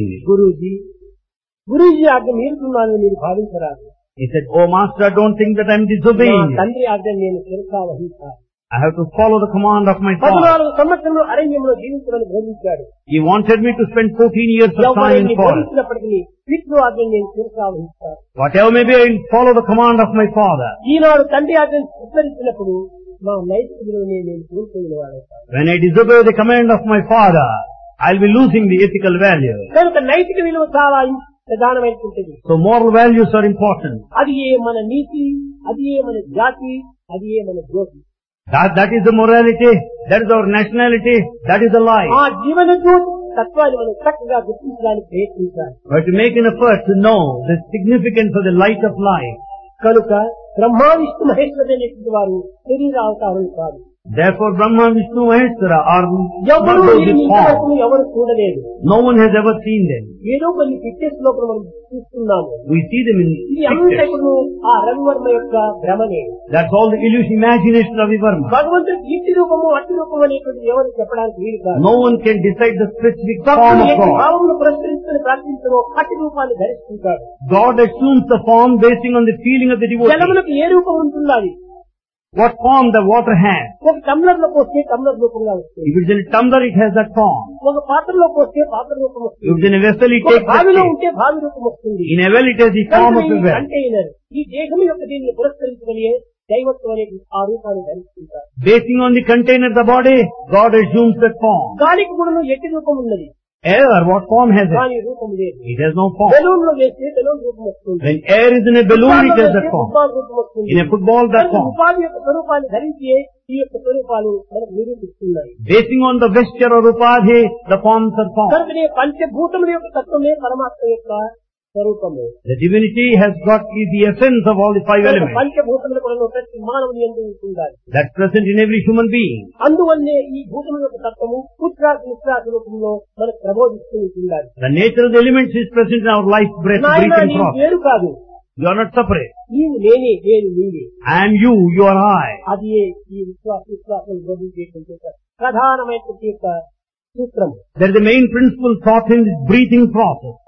Guruji ఆజ్ఞ మీరుతున్నానని మీరు భావించరాదు. He said, Oh master, don't think that I am నా disobeying you. తండ్రి ఆజ్ఞ నేను శిరసా వహించాలి. I have to follow the command of my father. 14 సంవత్సరంలో అరణ్యంలో జీవించడానికి బోధించాడు. He wanted me to spend 14 years of time in ఎవరిని forest. బోధించినప్పటికీ విష్ణు ఆజ్ఞ నేను శిరసా వహిస్తాను. Whatever may be, I will follow the command of my father. ఈనాడు తండ్రి ఆజ్ఞను విస్మరించినప్పుడు నా నైతిక విలువని నేను కోల్పోయిన వాడవుతాను. When I disobey the command of my father, I will be losing the ethical value. కనుక నైతిక విలువ చాలా ప్రధానమైనటువంటిది. So moral values are important. అది ఏ మన నీతి, అది ఏ మన జాతి, అది ఏ మన జ్యోతి. That is the morality, that is our nationality, that is the life. ఆ జీవన జ్యోతి తత్వాన్ని మనం చక్కగా గుర్తించడానికి ప్రయత్నించాలి. But to make an effort to know the significance of the light of life. కనుక బ్రహ్మ విష్ణు మహేశ్వరుడు అనేటువంటి వారు శరీరావతారం కాదు. Therefore Brahma, Vishnu, Maheshwara are ఎవరు not those వీరిని with form. ఇంతవరకు ఎవరు చూడలేదు. No one has ever seen them. ఏదో కొన్ని పిక్చర్స్ లోపల మనం చూస్తున్నాము. We see them in ఇది అంతా pictures. ఇప్పుడు ఆ రవివర్మ యొక్క భ్రమనే. That's all the illusion, imagination of Vivarma. భగవంతుడు ఇంటి రూపము అట్టి రూపం అనేటువంటి ఎవరు చెప్పడానికి వీలు కాదు. No one can decide the specific form భక్తుడు of ఎట్టి God. భావమును పురస్కరించుకుని ప్రార్థించడం అట్టి రూపాన్ని ధరిస్తుంటాడు. God assumes the form basing on the feeling of the devotee. జలములకు ఏ రూపం ఉంటున్నది? What form the water has. ఒక టమ్లర్ లో పోస్తే టమ్లర్ రూపంగా వస్తుంది. If it's in a tumbler, it has that form. ఒక పాత్రలో పోస్తే పాత్ర రూపం If వస్తుంది. it's in a vessel, it ఒక takes that బావిలో shape. ఉంటే బావి రూపం వస్తుంది. In a well, it has the form of a well. Container ఈ దేహం యొక్క దీన్ని పురస్కరించుకుని దైవత్వం అనే ఆ రూపాన్ని ధరిస్తుంటారు. Basing on the container, the body, God assumes that form. గాలికి కూడా ఎట్టి రూపం ఉన్నది, Air, what form has it? కానీ రూపం లేదు. It has no form. Balloon లో వేస్తే బెలూన్ రూపం వస్తుంది. When air is in a balloon, it has that form. Football రూపం వస్తుంది. In a football, that form. ఉపాధి యొక్క స్వరూపాన్ని ధరించి ఈ యొక్క స్వరూపాలు మనకు నిరూపిస్తున్నాయి. Basing on the vesture or upadhi, the forms are formed. కనుకనే పంచభూతముల యొక్క తత్వమే పరమాత్మ యొక్క స్వరూపము. The divinity has got the essence of all the five elements. పంచభూతములు కూడా ప్రతి మానవుని యందు ఉంటుండాలి. That's present in every human being. అందువల్లే ఈ భూతముల యొక్క తత్వము ఉత్రాస నిశ్వాస రూపంలో మనకు ప్రబోధిస్తూ ఉంటుండాలి. The nature of the elements is present in our life, breath, నాయనా breathing నీవు process. వేరు కాదు, You are not separate. నీవు నేనే, నేను నీవే. I am you, you are I. అది ఈ విశ్వాసం బోధించేటువంటి యొక్క ప్రధానమైనటువంటి యొక్క సూత్రము. There is the main principle taught in this breathing process.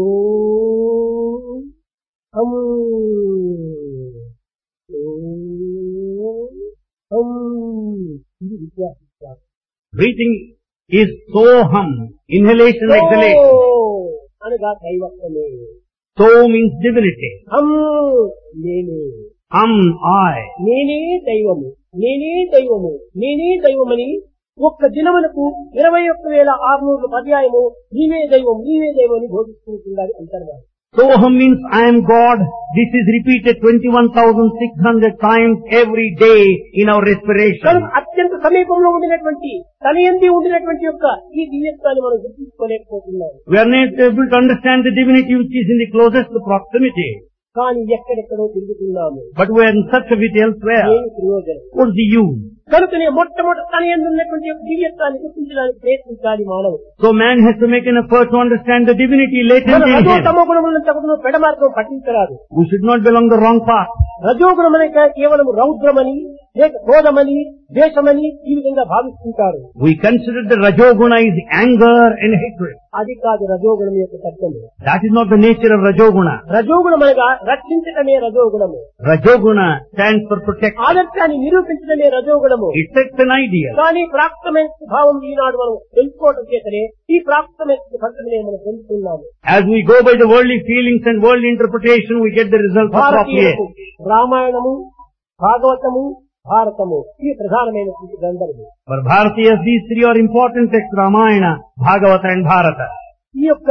ఇది విశ్వాసం. Breathing is soham, inhalation, exhalation. అనగా దైవత్వమే. So means divinity. నేనే, I. నేనే దైవము, నేనే దైవము, నేనే దైవమని ఒక్క దినమునకు 21,600 పర్యాయము నీవే దైవం, నీవే దైవం అని బోధిస్తుంటుండాలి అంతర్వాడు. Soham means I am God. This is repeated 21,600 times every day in our respiration. కనుక అత్యంత సమీపంలో ఉండినటువంటి తన యందు ఉండినటువంటి యొక్క ఈ దివ్యత్వాన్ని మనం గుర్తించుకోలేకపోతున్నాం. We are not able to understand the divinity which is in the closest proximity. కానీ ఎక్కడెక్కడో తిరుగుతున్నాము. But we are in search of it elsewhere. ఏమి ప్రయోజనం? What's the use? కనుకనే మొట్టమొదటి తన యందు ఉన్నటువంటి దివ్యత్వాన్ని గుర్తించడానికి ప్రయత్నించాలి మానవుడు. So man has to make an effort to understand the divinity latent మన in రజో him. తమో గుణములను పెడమార్గం పట్టించరాదు. We should not be along the wrong path. రజోగుణం అనగా కేవలం రౌద్రమని, లేక క్రోధమని, ద్వేషమని ఈ విధంగా భావిస్తుంటారు. We consider the Rajoguna is anger and hatred. అది కాదు రజోగుణం యొక్క తత్వము. That is not the nature of Rajoguna. రజోగుణం అనగా రక్షించటమే రజోగుణము. Rajoguna stands for protection. ఆదర్శాన్ని నిరూపించడమే రజోగుణము. It sets an idea. కానీ ప్రాప్తమైన భావం ఈనాడు మనం తెలుసుకోవడం చేతనే ఈ ప్రాప్తమైన ఫలితమే మనం పొందుతున్నాము. As we go by the worldly feelings and worldly interpretation, we get the results appropriate. భారతీయులకు రామాయణము, భాగవతము, భారతము ఈ ప్రధానమైనటువంటి గ్రంథములు. For Bharatiyas, these three are important texts: Ramayana, Bhagavata and Bharata. ఈ యొక్క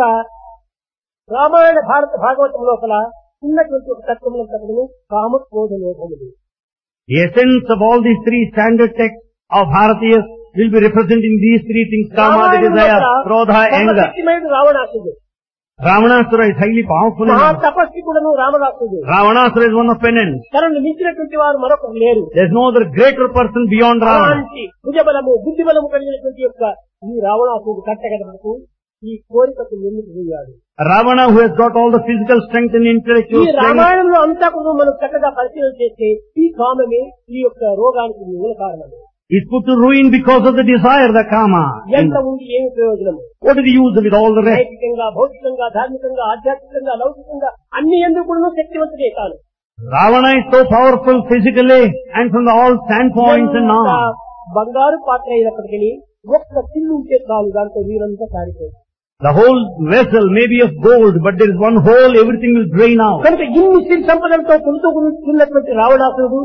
రామాయణ, భారత, భాగవతం లోపల ఉన్నటువంటి ఒక తత్వములను తత్వము కామ, క్రోధ, లోభములు. The essence of all these three standard texts of Bharatiyas will be represented in these three things: Kama, the desire; Krodha, anger. సర్వశక్తిమయుడు రావణాసుడు. Ravanasura is highly powerful. మహా తపస్వికుడను రావణాసుడు. Ravanasura is one of penance. తనను మించినటువంటి వారు మరొకరు లేరు. There is no other greater person beyond Ravana. అలాంటి భుజబలము, బుద్ధిబలము కలిగినటువంటి యొక్క ఈ రావణాసుడు కట్టగడకు ఈ కోరికకు ఎన్నిక చేయాలి. Ravana, who has got all the physical strength and intellectual ఈ strength. రామాయణంలో అంతా కూడా మనం చక్కగా పరిశీలన చేస్తే ఈ కామమే ఈ యొక్క రోగానికి మూల కారణము. Is put to ruin because of the desire, the Kama. ఎంత ఉండి ఏమి ప్రయోజనము? What is the use of it, all the rest? నైతికంగా, భౌతికంగా, ధార్మికంగా, ఆధ్యాత్మికంగా, లౌకికంగా అన్ని ఎందుకు కూడా శక్తివంతుడే తాను. Ravana is so powerful physically and from all standpoints and ఎంత all. బంగారు పాత్ర అయినప్పటికీ ఒక్క చిల్లు ఉంటే చాలు దాంతో వీరంతా కారిపోయింది. The whole vessel may be of gold, but there is one hole, everything will drain out. కనుక ఇన్ని సిరి సంపదలతో పొందుతున్నటువంటి రావణాసురుడు,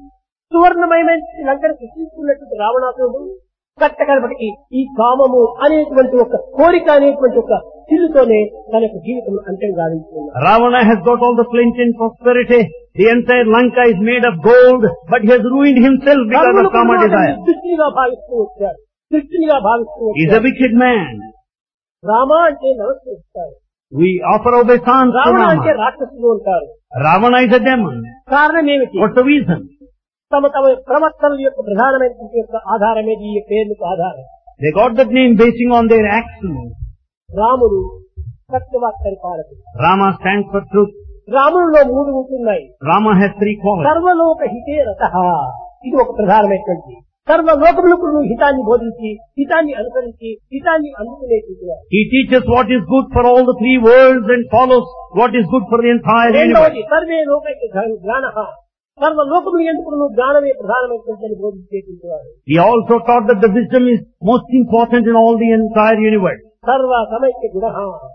సువర్ణమయమైన లంకను సృష్టిస్తున్నటువంటి రావణాసురుడు కట్టకడపటికి ఈ కామము అనేటువంటి ఒక కోరిక అనేటువంటి ఒక చిల్లుతోనే తన యొక్క జీవితం అంతం గావించుకున్నాడు. Ravana has got all the plenty and prosperity. The entire Lanka is made of gold, but he has ruined himself because of Kama desire. దృష్టిగా భావిస్తూ వచ్చాడు. దృష్టిగా భావిస్తూ He is a వచ్చాడు. wicked man. రామ అంటే నమస్కరిస్తారు. We offer obeisance to Ravana అంటే Rama. రాక్షసులు ఉంటారు. Ravana is a demon. కారణం ఏమిటి? What's the reason? తమ ప్రవర్తనల యొక్క ప్రధానమైనటువంటి యొక్క ఆధారమేది ఈ పేర్లకు ఆధారం. They got that name basing on their actions. రాముడు సత్యవాక్య పాలకుడు. Rama stands for truth. రాముడిలో మూడు ఉంటున్నాయి. Rama has three qualities. సర్వలోక హితే రతః, ఇది ఒక ప్రధానమైనటువంటి సర్వలోకములకు హితాన్ని బోధించి, హితాన్ని అనుసరించి, హితాన్ని అందుకునేటువంటి. He teaches what is good for all the three worlds and follows what is good for the entire universe. రెండవది సర్వే లోకైక జ్ఞానః, సర్వలోకములు ఎందుకు జ్ఞానమే ప్రధానమైనటువంటి బోధించేటువంటి వాడు. He also taught that the wisdom is most important in all the entire universe. సర్వ సమైక్య గుణః,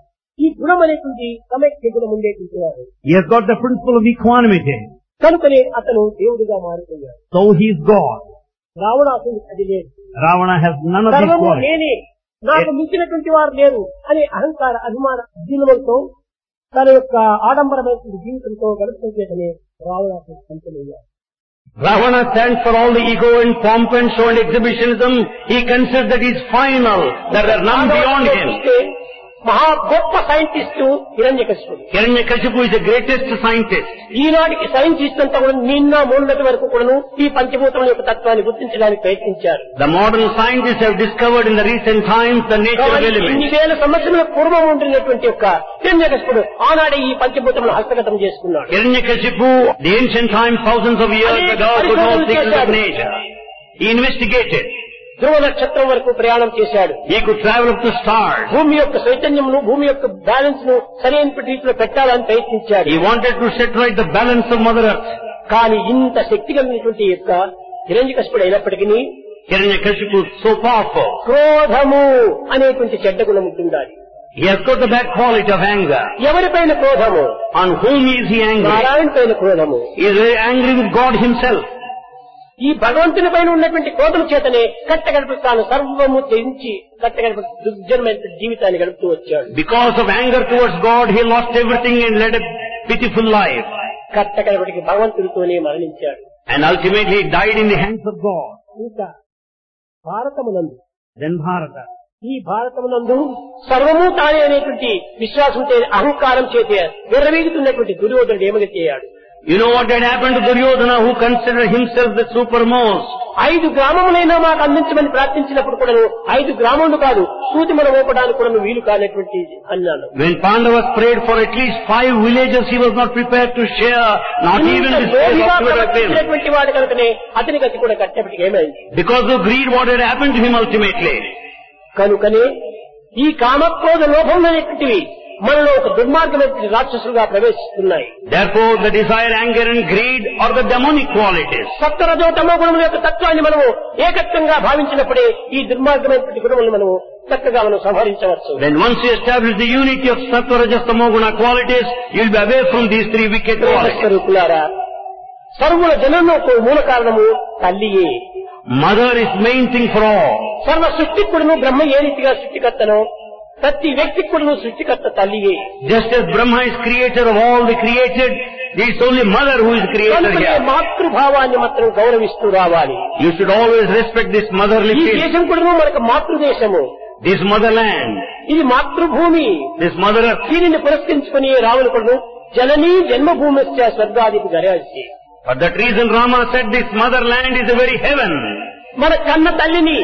ఈ గుణం అనేటువంటి సమైక్య గుణం ఉండేటువంటి వాడు. He has got the principle of equanimity. కనుకనే అతను దేవుడిగా మారిపోయాడు. So he is God. రావణాసుడు అది లేదు. Ravana has none of these సర్వము qualities. నేనే, నాకు మించినటువంటి వారు లేరు అనే అహంకార అభిమాన జీవనంతో తన యొక్క ఆడంబరమైన జీవితంతో గడుపుతుంటేనే రావణాసుడు సంతమయ్యాడు. Ravana stands for all the ego and pomp and show and exhibitionism. He considers that he is final, that there are none beyond him. మహా గొప్ప సైంటిస్టు హిరణ్యకశిపుడు. Hiranyakashipu is the greatest scientist. ఈనాటికి సైంటిస్ట్ అంతా కూడా నిన్న మొన్నటి వరకు కూడాను ఈ పంచభూతముల యొక్క తత్వాన్ని గుర్తించడానికి ప్రయత్నించారు. The modern scientists have discovered in the recent times the nature of ఇన్ని elements. వేల సంవత్సరాల పూర్వం ఉంటున్నటువంటి యొక్క హిరణ్యకశిపుడు ఆనాడే ఈ పంచభూతములను హస్తగతం చేసుకున్నాడు. Hiranyakashipu, the ancient times, thousands of years ago, could know secrets of nature. He investigated. ధ్రువ నక్షత్రం వరకు ప్రయాణం చేశాడు. He could travel up to stars. భూమి యొక్క చైతన్యమును, భూమి యొక్క బ్యాలెన్స్ ను సరైన రీతిలో పెట్టాలని ప్రయత్నించాడు. He wanted to set right the balance of Mother Earth. కానీ ఇంత శక్తి కలిగినటువంటి యొక్క హిరణ్యకశిపుడు అయినప్పటికీ Hiranyakashipu is so powerful. క్రోధము అనేటువంటి చెడ్డ గుణం ఉంటుండాలి. He has got the bad quality of anger. ఎవరిపైన క్రోధము? On whom is he angry? Narayana పైన క్రోధము. He is very angry with God himself. ఈ భగవంతుని పైన ఉన్నటువంటి క్రోధం చేతనే కట్టగడప తాను సర్వము తెంచి కట్టగడప దుర్జనమైన జీవితాన్ని గడుపుతూ వచ్చాడు. Because of anger towards God, he lost everything and led a pitiful life. కట్టగడపటికి భగవంతుడితోనే మరణించాడు. And ultimately died in the hands of God. ఇంకా భారతమునందు Then Bharata. ఈ భారతమునందు సర్వము తానే అనేటువంటి విశ్వాసం చే అహంకారం చేతే విర్రవీగుతున్నటువంటి దుర్యోధనుడు ఏమని చేయాడు? You know what had happened to Duryodhana, who considered himself the supermost? 5 గ్రామములైనా మాకు అందించమని ప్రార్థించినప్పుడు కూడా 5 గ్రామములు కాదు సూతి మనం ఓపడానికి కూడా వీలు కానటువంటి అన్నాడు. When Pandavas prayed for at least 5 villages, he was not prepared to share, not even the space of 12 వాడు కనుకనే అతనికి అది కూడా కట్టేపటికి ఏమైంది? Because of greed, what had happened to him ultimately? కనుకనే ఈ కామక్రోధ లోభం అనేటువంటివి మనలో ఒక దుర్మార్గమైన రాక్షసులుగా ప్రవేశిస్తున్నాయి. Therefore, the desire, anger and greed are the demonic qualities. సత్వరజో తమో గుణముల యొక్క తత్వాన్ని మనము ఏకత్వంగా భావించినప్పుడే ఈ దుర్మార్గమైనటువంటి గుణములను మనము చక్కగా మనం సంహరించవచ్చు. Then once you establish the unity of sattva, rajas, tamo guna qualities, you will be away from these 3 wicked qualities. స్వరూపులారా, సర్వుల జనంలో మూల కారణము తల్లియే. Mother is main thing for all. సర్వ సృష్టికుడును బ్రహ్మ ఏ రీతిగా సృష్టికర్తనో ప్రతి వ్యక్తికి కూడా సృష్టికర్త తల్లియే. Just as Brahma is creator of all the created, there is only mother who is creator here. మాతృభావాన్ని మాత్రం గౌరవిస్తూ రావాలి. You should always respect this motherly ఈ feeling. దేశం కూడా మనకు మాతృదేశము, This motherland, ఇది మాతృభూమి. this mother earth. దీనిని పురస్కరించుకుని రాములు కూడా జననీ జన్మభూమిశ్చ స్వర్గాదికి గరాల్సి. For that reason Rama said this motherland is the very heaven. మన కన్న తల్లిని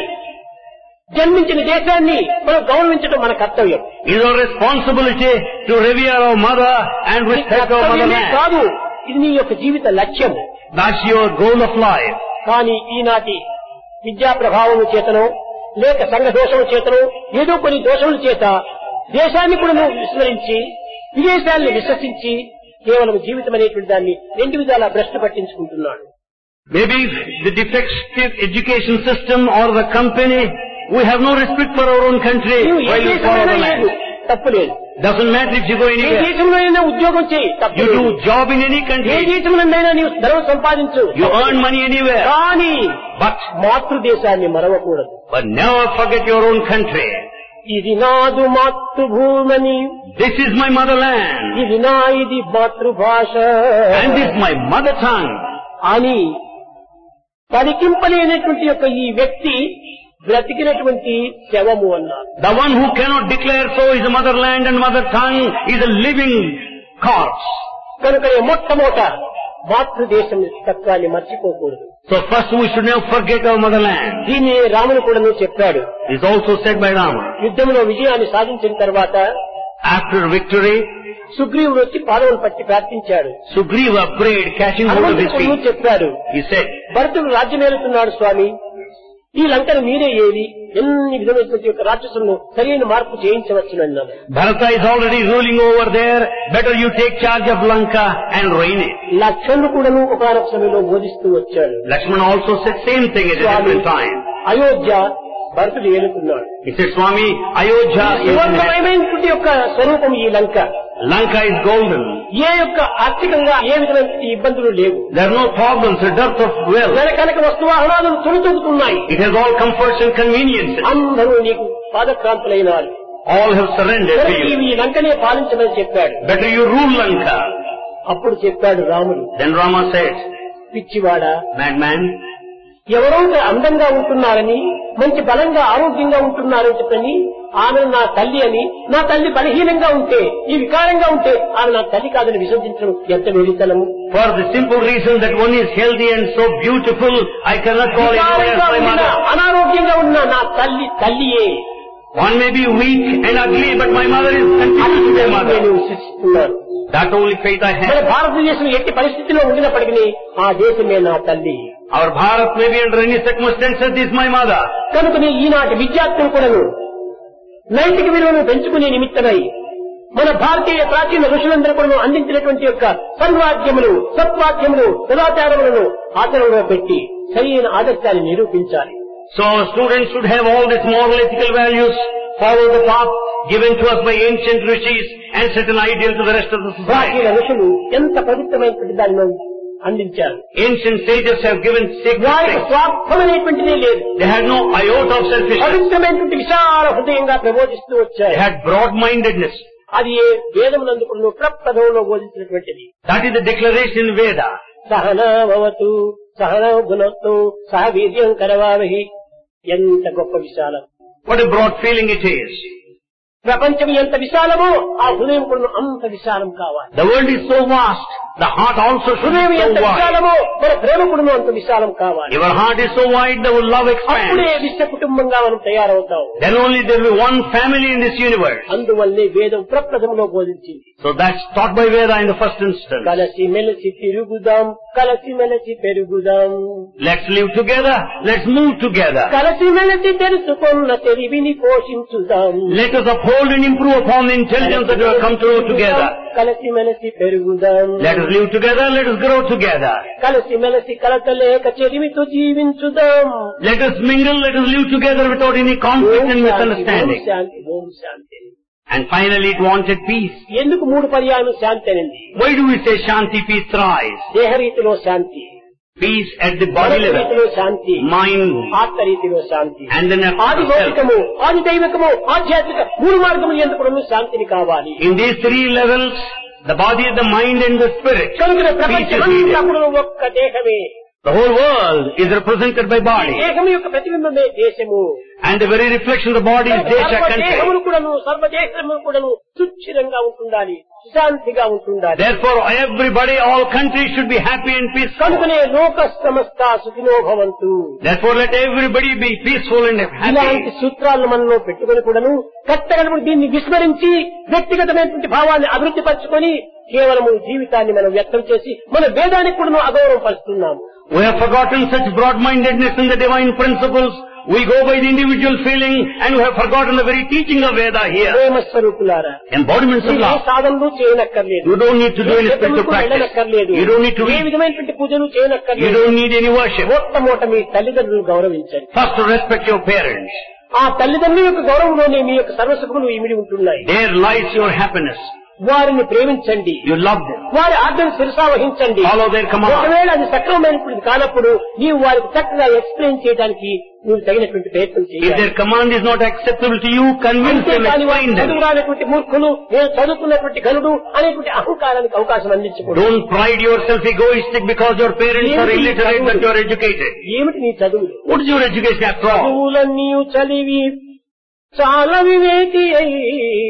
జన్మించిన దేశాన్ని మనం గౌరవించడం మన కర్తవ్యం. It is our responsibility to revere our mother and respect our motherland. కాదు, ఇది నీ యొక్క జీవిత లక్ష్యం. That's your goal of life. కానీ ఈనాటి విద్యా ప్రభావము చేతనో లేక సంఘ దోషము చేతనో ఏదో కొన్ని దోషముల చేత దేశాన్ని కూడా నువ్వు విస్మరించి విదేశాన్ని విశ్వసించి కేవలం జీవితం అనేటువంటి దాన్ని 2 విధాలా భ్రష్టు పట్టించుకుంటున్నాడు. Maybe the defective education system or the company, we have no respect for our own country while we follow the land. తప్పు లేదు. Doesn't matter if you go A anywhere. దేశంలోనైనా ఉద్యోగం చేయి, తప్పు You లేదు. do job in any A country. దేశంలోనైనా నీవు ధనం సంపాదించు, You earn money anywhere. కానీ But మాతృదేశాన్ని మరవకూడదు. never forget your own country. ఇది నాదు మాతృభూమని, This is my motherland. ఇది నా ఇది మాతృభాష And this is my mother tongue. అని పరికింపలేనటువంటి యొక్క ఈ వ్యక్తి బ్రతికినటువంటి శవము అన్నారు. The one who cannot declare so is the motherland and mother tongue is a living corpse. కనుక మొట్టమొదట మాతృదేశం తత్వాన్ని మర్చిపోకూడదు. So first we should never forget our motherland. దీన్ని రాముడు కూడా చెప్పాడు. Is also said by Rama. యుద్ధంలో విజయాన్ని సాధించిన తర్వాత After victory, సుగ్రీవుడు వచ్చి పాదవులు పట్టి ప్రార్థించాడు. Sugriva prayed, catching hold of his feet. చెప్పాడు, He said, భరతుడు రాజ్యమేలుతున్నాడు స్వామి, ఈ లంకను మీరే ఏది ఎన్ని విధమైనటువంటి యొక్క రాక్షసులను సరైన మార్పు చేయించవచ్చునన్నాడు. Bharata is already ruling over there. Better you take charge of Lanka and reign it. లక్ష్మణుడు కూడాను ఒకనొక సమయంలో బోధిస్తూ వచ్చాడు. Lakshmana also said same thing at a different time. Ayodhya భరతుడు ఏలుతున్నాడు. He said, Swami, Ayodhya is సువర్ణమయమైనటువంటి యొక్క స్వరూపం ఈ లంక. Lanka is golden. ఏ యొక్క ఆర్థికంగా ఏ విధమైన ఇబ్బందులు లేవు. There are no problems, a dearth of wealth. కనుక వస్తువాహనాలను తులుతూగుతున్నాయి. It has all comforts and conveniences. అందరూ నీకు పాదక్రాంతులైనారు. All have surrendered to you. ఈ లంకనే పాలించమని చెప్పాడు. Better you rule Lanka. అప్పుడు చెప్పాడు రాముడు, Then Rama said, పిచ్చివాడా, Madman, ఎవరో అందంగా ఉంటున్నారని మంచి బలంగా ఆరోగ్యంగా ఉంటున్నారని చెప్పని ఆమె నా తల్లి అని, నా తల్లి బలహీనంగా ఉంటే ఈ వికారంగా ఉంటే ఆమె నా తల్లి కాదని విసర్జించడం ఎంత వేడితనము. for the simple reason that one is healthy and so beautiful, I cannot call anyone as my mother. అనారోగ్యంగా ఉన్న నా తల్లి తల్లియే. One may be weak and ugly, but my mother is continuous to their mother. నేను విశ్వసిస్తున్నాను. That only faith I మన have. భారతదేశం ఎట్టి పరిస్థితిలో ఉండినప్పటికీ ఆ దేశమే నా తల్లి. Our Bharat may be under any circumstances, is my mother. కనుకనే ఈనాటి విద్యార్థులు కూడాను నైతిక విలువను పెంచుకునే నిమిత్తమై మన భారతీయ ప్రాచీన ఋషులందరూ కూడా అందించినటువంటి యొక్క సన్వాద్యములు, సత్వాద్యములు, సదాచారములను ఆచరణలో పెట్టి సరైన ఆదర్శాన్ని నిరూపించాలి. So students should have all these moral ethical values, follow the path given to us by ancient rishis and set an ideal to the rest of the ప్రాచీన society. ఋషులు ఎంత పవిత్రమైనటువంటి దాన్ని అందించారు. Ancient sages have given sacred వారికి things. స్వార్థమనేటువంటిదే లేదు. They had no iota of selfishness. పవిత్రమైనటువంటి విశాల హృదయంగా ప్రబోధిస్తూ వచ్చారు. They had broad-mindedness. అది వేదమునందుకు ప్రపదంలో బోధించినటువంటిది. That is the declaration in Veda. సహనావతు సహనౌ గుణత్తు సహ వీర్యం కరవావహి. ఎంత గొప్ప విశాలం. What a broad feeling it is. ప్రపంచం ఎంత విశాలమో ఆ హృదయం కూడా అంత విశాలం కావాలి. The world is so vast, the heart also should హృదయం be ఎంత so wide. విశాలమో మన ప్రేమ కూడా అంత విశాలం కావాలి. Your heart is so wide, the love అప్పుడే expands. విశ్వ కుటుంబంగా మనం తయారవుతాం. Then only there will be one family in this universe. అందువల్లే వేదం ప్రప్రథంలో బోధించింది. So that's taught by Veda in the first instance. కలసి మెలసి తిరుగుదాం, కలసి మెలసి పెరుగుదాం. Let's live together, let's move together. కలసి మెలసి తెలుసుకున్న తెలివిని పోషించుదాం. Let us uphold and improve upon the intelligence that we have come to know together. కలసి మెలసి పెరుగుదాం. Let us live together, let us grow together. కలసి మెలసి కలతలేక చెలిమితో జీవించుదాం. Let us mingle, let us live together without any conflict and misunderstanding. Shanti, Om Shanti. And finally it wanted peace. ఎందుకు 3 పర్యాయం శాంతి అనింది? Why do we say Shanti, peace thrice? దేహరీతిలో Shanti, Peace at the body రీతిలో level, Shanti, mind, ఆత్మరీతిలో Shanti. and then at ఆది self. భౌతికము, ఆది దైవికము, ఆధ్యాత్మిక 3 మార్గములు ఎందుకు శాంతిని కావాలి. In these 3 levels, the body, the mind and the spirit, కనుక peace is ప్రపంచమంతా needed. కూడా ఒక్క దేహమే. The whole world is represented by body. దేహం యొక్క ప్రతిబింబమే దేశము. And the very reflection of the body is Desha సర్వదేహములు country. కూడాను, సర్వదేశములు కూడాను సుస్థిరంగా ఉంటుండాలి, శాంతిగా ఉంటుండాలి. Therefore everybody, all countries should be happy and peaceful. కనుకనే లోక సమస్త సుఖినో భవంతు. Therefore let everybody be peaceful and ఇలాంటి happy. సూత్రాలను మనలో పెట్టుకుని కూడాను కట్టగలము దీన్ని విస్మరించి వ్యక్తిగతమైనటువంటి భావాన్ని అభివృద్ధి పరచుకొని కేవలము జీవితాన్ని మనం వ్యక్తం చేసి మన వేదానికి కూడా అగౌరవం పరుస్తున్నాము. We have forgotten such broad-mindedness in the divine principles. We go by the individual feeling and we have forgotten the very teaching of Veda here. ప్రేమ స్వరూపులారా, Embodiments of మీరు ఏ love. సాధనలు చేయనక్కర్లేదు. You don't need to do any A spiritual టెంపుల్కు practice. వెళ్ళనక్కర్లేదు. You don't need to A read. విధమైనటువంటి పూజలు You చేయనక్కర్లేదు. don't need any worship. మొట్టమొదట మీ తల్లిదండ్రులను గౌరవించండి. First to respect your parents. ఆ తల్లిదండ్రుల యొక్క గౌరవంలోనే మీ యొక్క సర్వసుఖములు ఇమిడి ఉంటున్నాయి. There lies your happiness. వారిని ప్రేమించండి, You love them. వారి ఆజ్ఞను శిరసావహించండి. Follow their command. ఒకవేళ అది సక్రమమైనటువంటి కానప్పుడు నీవు వారికి చక్కగా ఎక్స్ప్లెయిన్ చేయడానికి నువ్వు తగినటువంటి ప్రయత్నం If చేయాలి. their command is not acceptable to you, convince them, అంతేకాని వారు explain them. చదువురానటువంటి మూర్ఖులు, నేను చదువుకున్నటువంటి గనుడు అనేటువంటి అహంకారానికి అవకాశం అందించకూడదు. Don't pride yourself egoistic because your parents are illiterate but you are educated. ఏమిటి నీ చదువులు? What is your education after all? చదువులన్నీ చదివి చాలా వివేకి అయి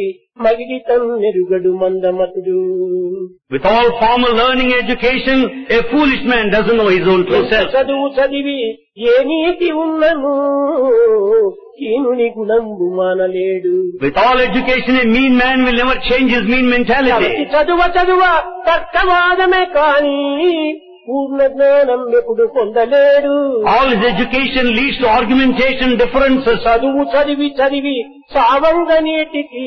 మగిడితం నెరుగడు మందమతుడు. With all formal learning education, a foolish man doesn't know his own true self. చదువు చదివి ఏ నీతి ఉన్నను హీనుని గుణంబు మానలేడు. With all education, a mean man will never change his mean mentality. చదువ తర్కవాదమే కాని పూర్ణ జ్ఞానం ఎప్పుడు పొందలేడు. All his education leads to argumentation, differences. చదువు చదివి చావంగనేటికి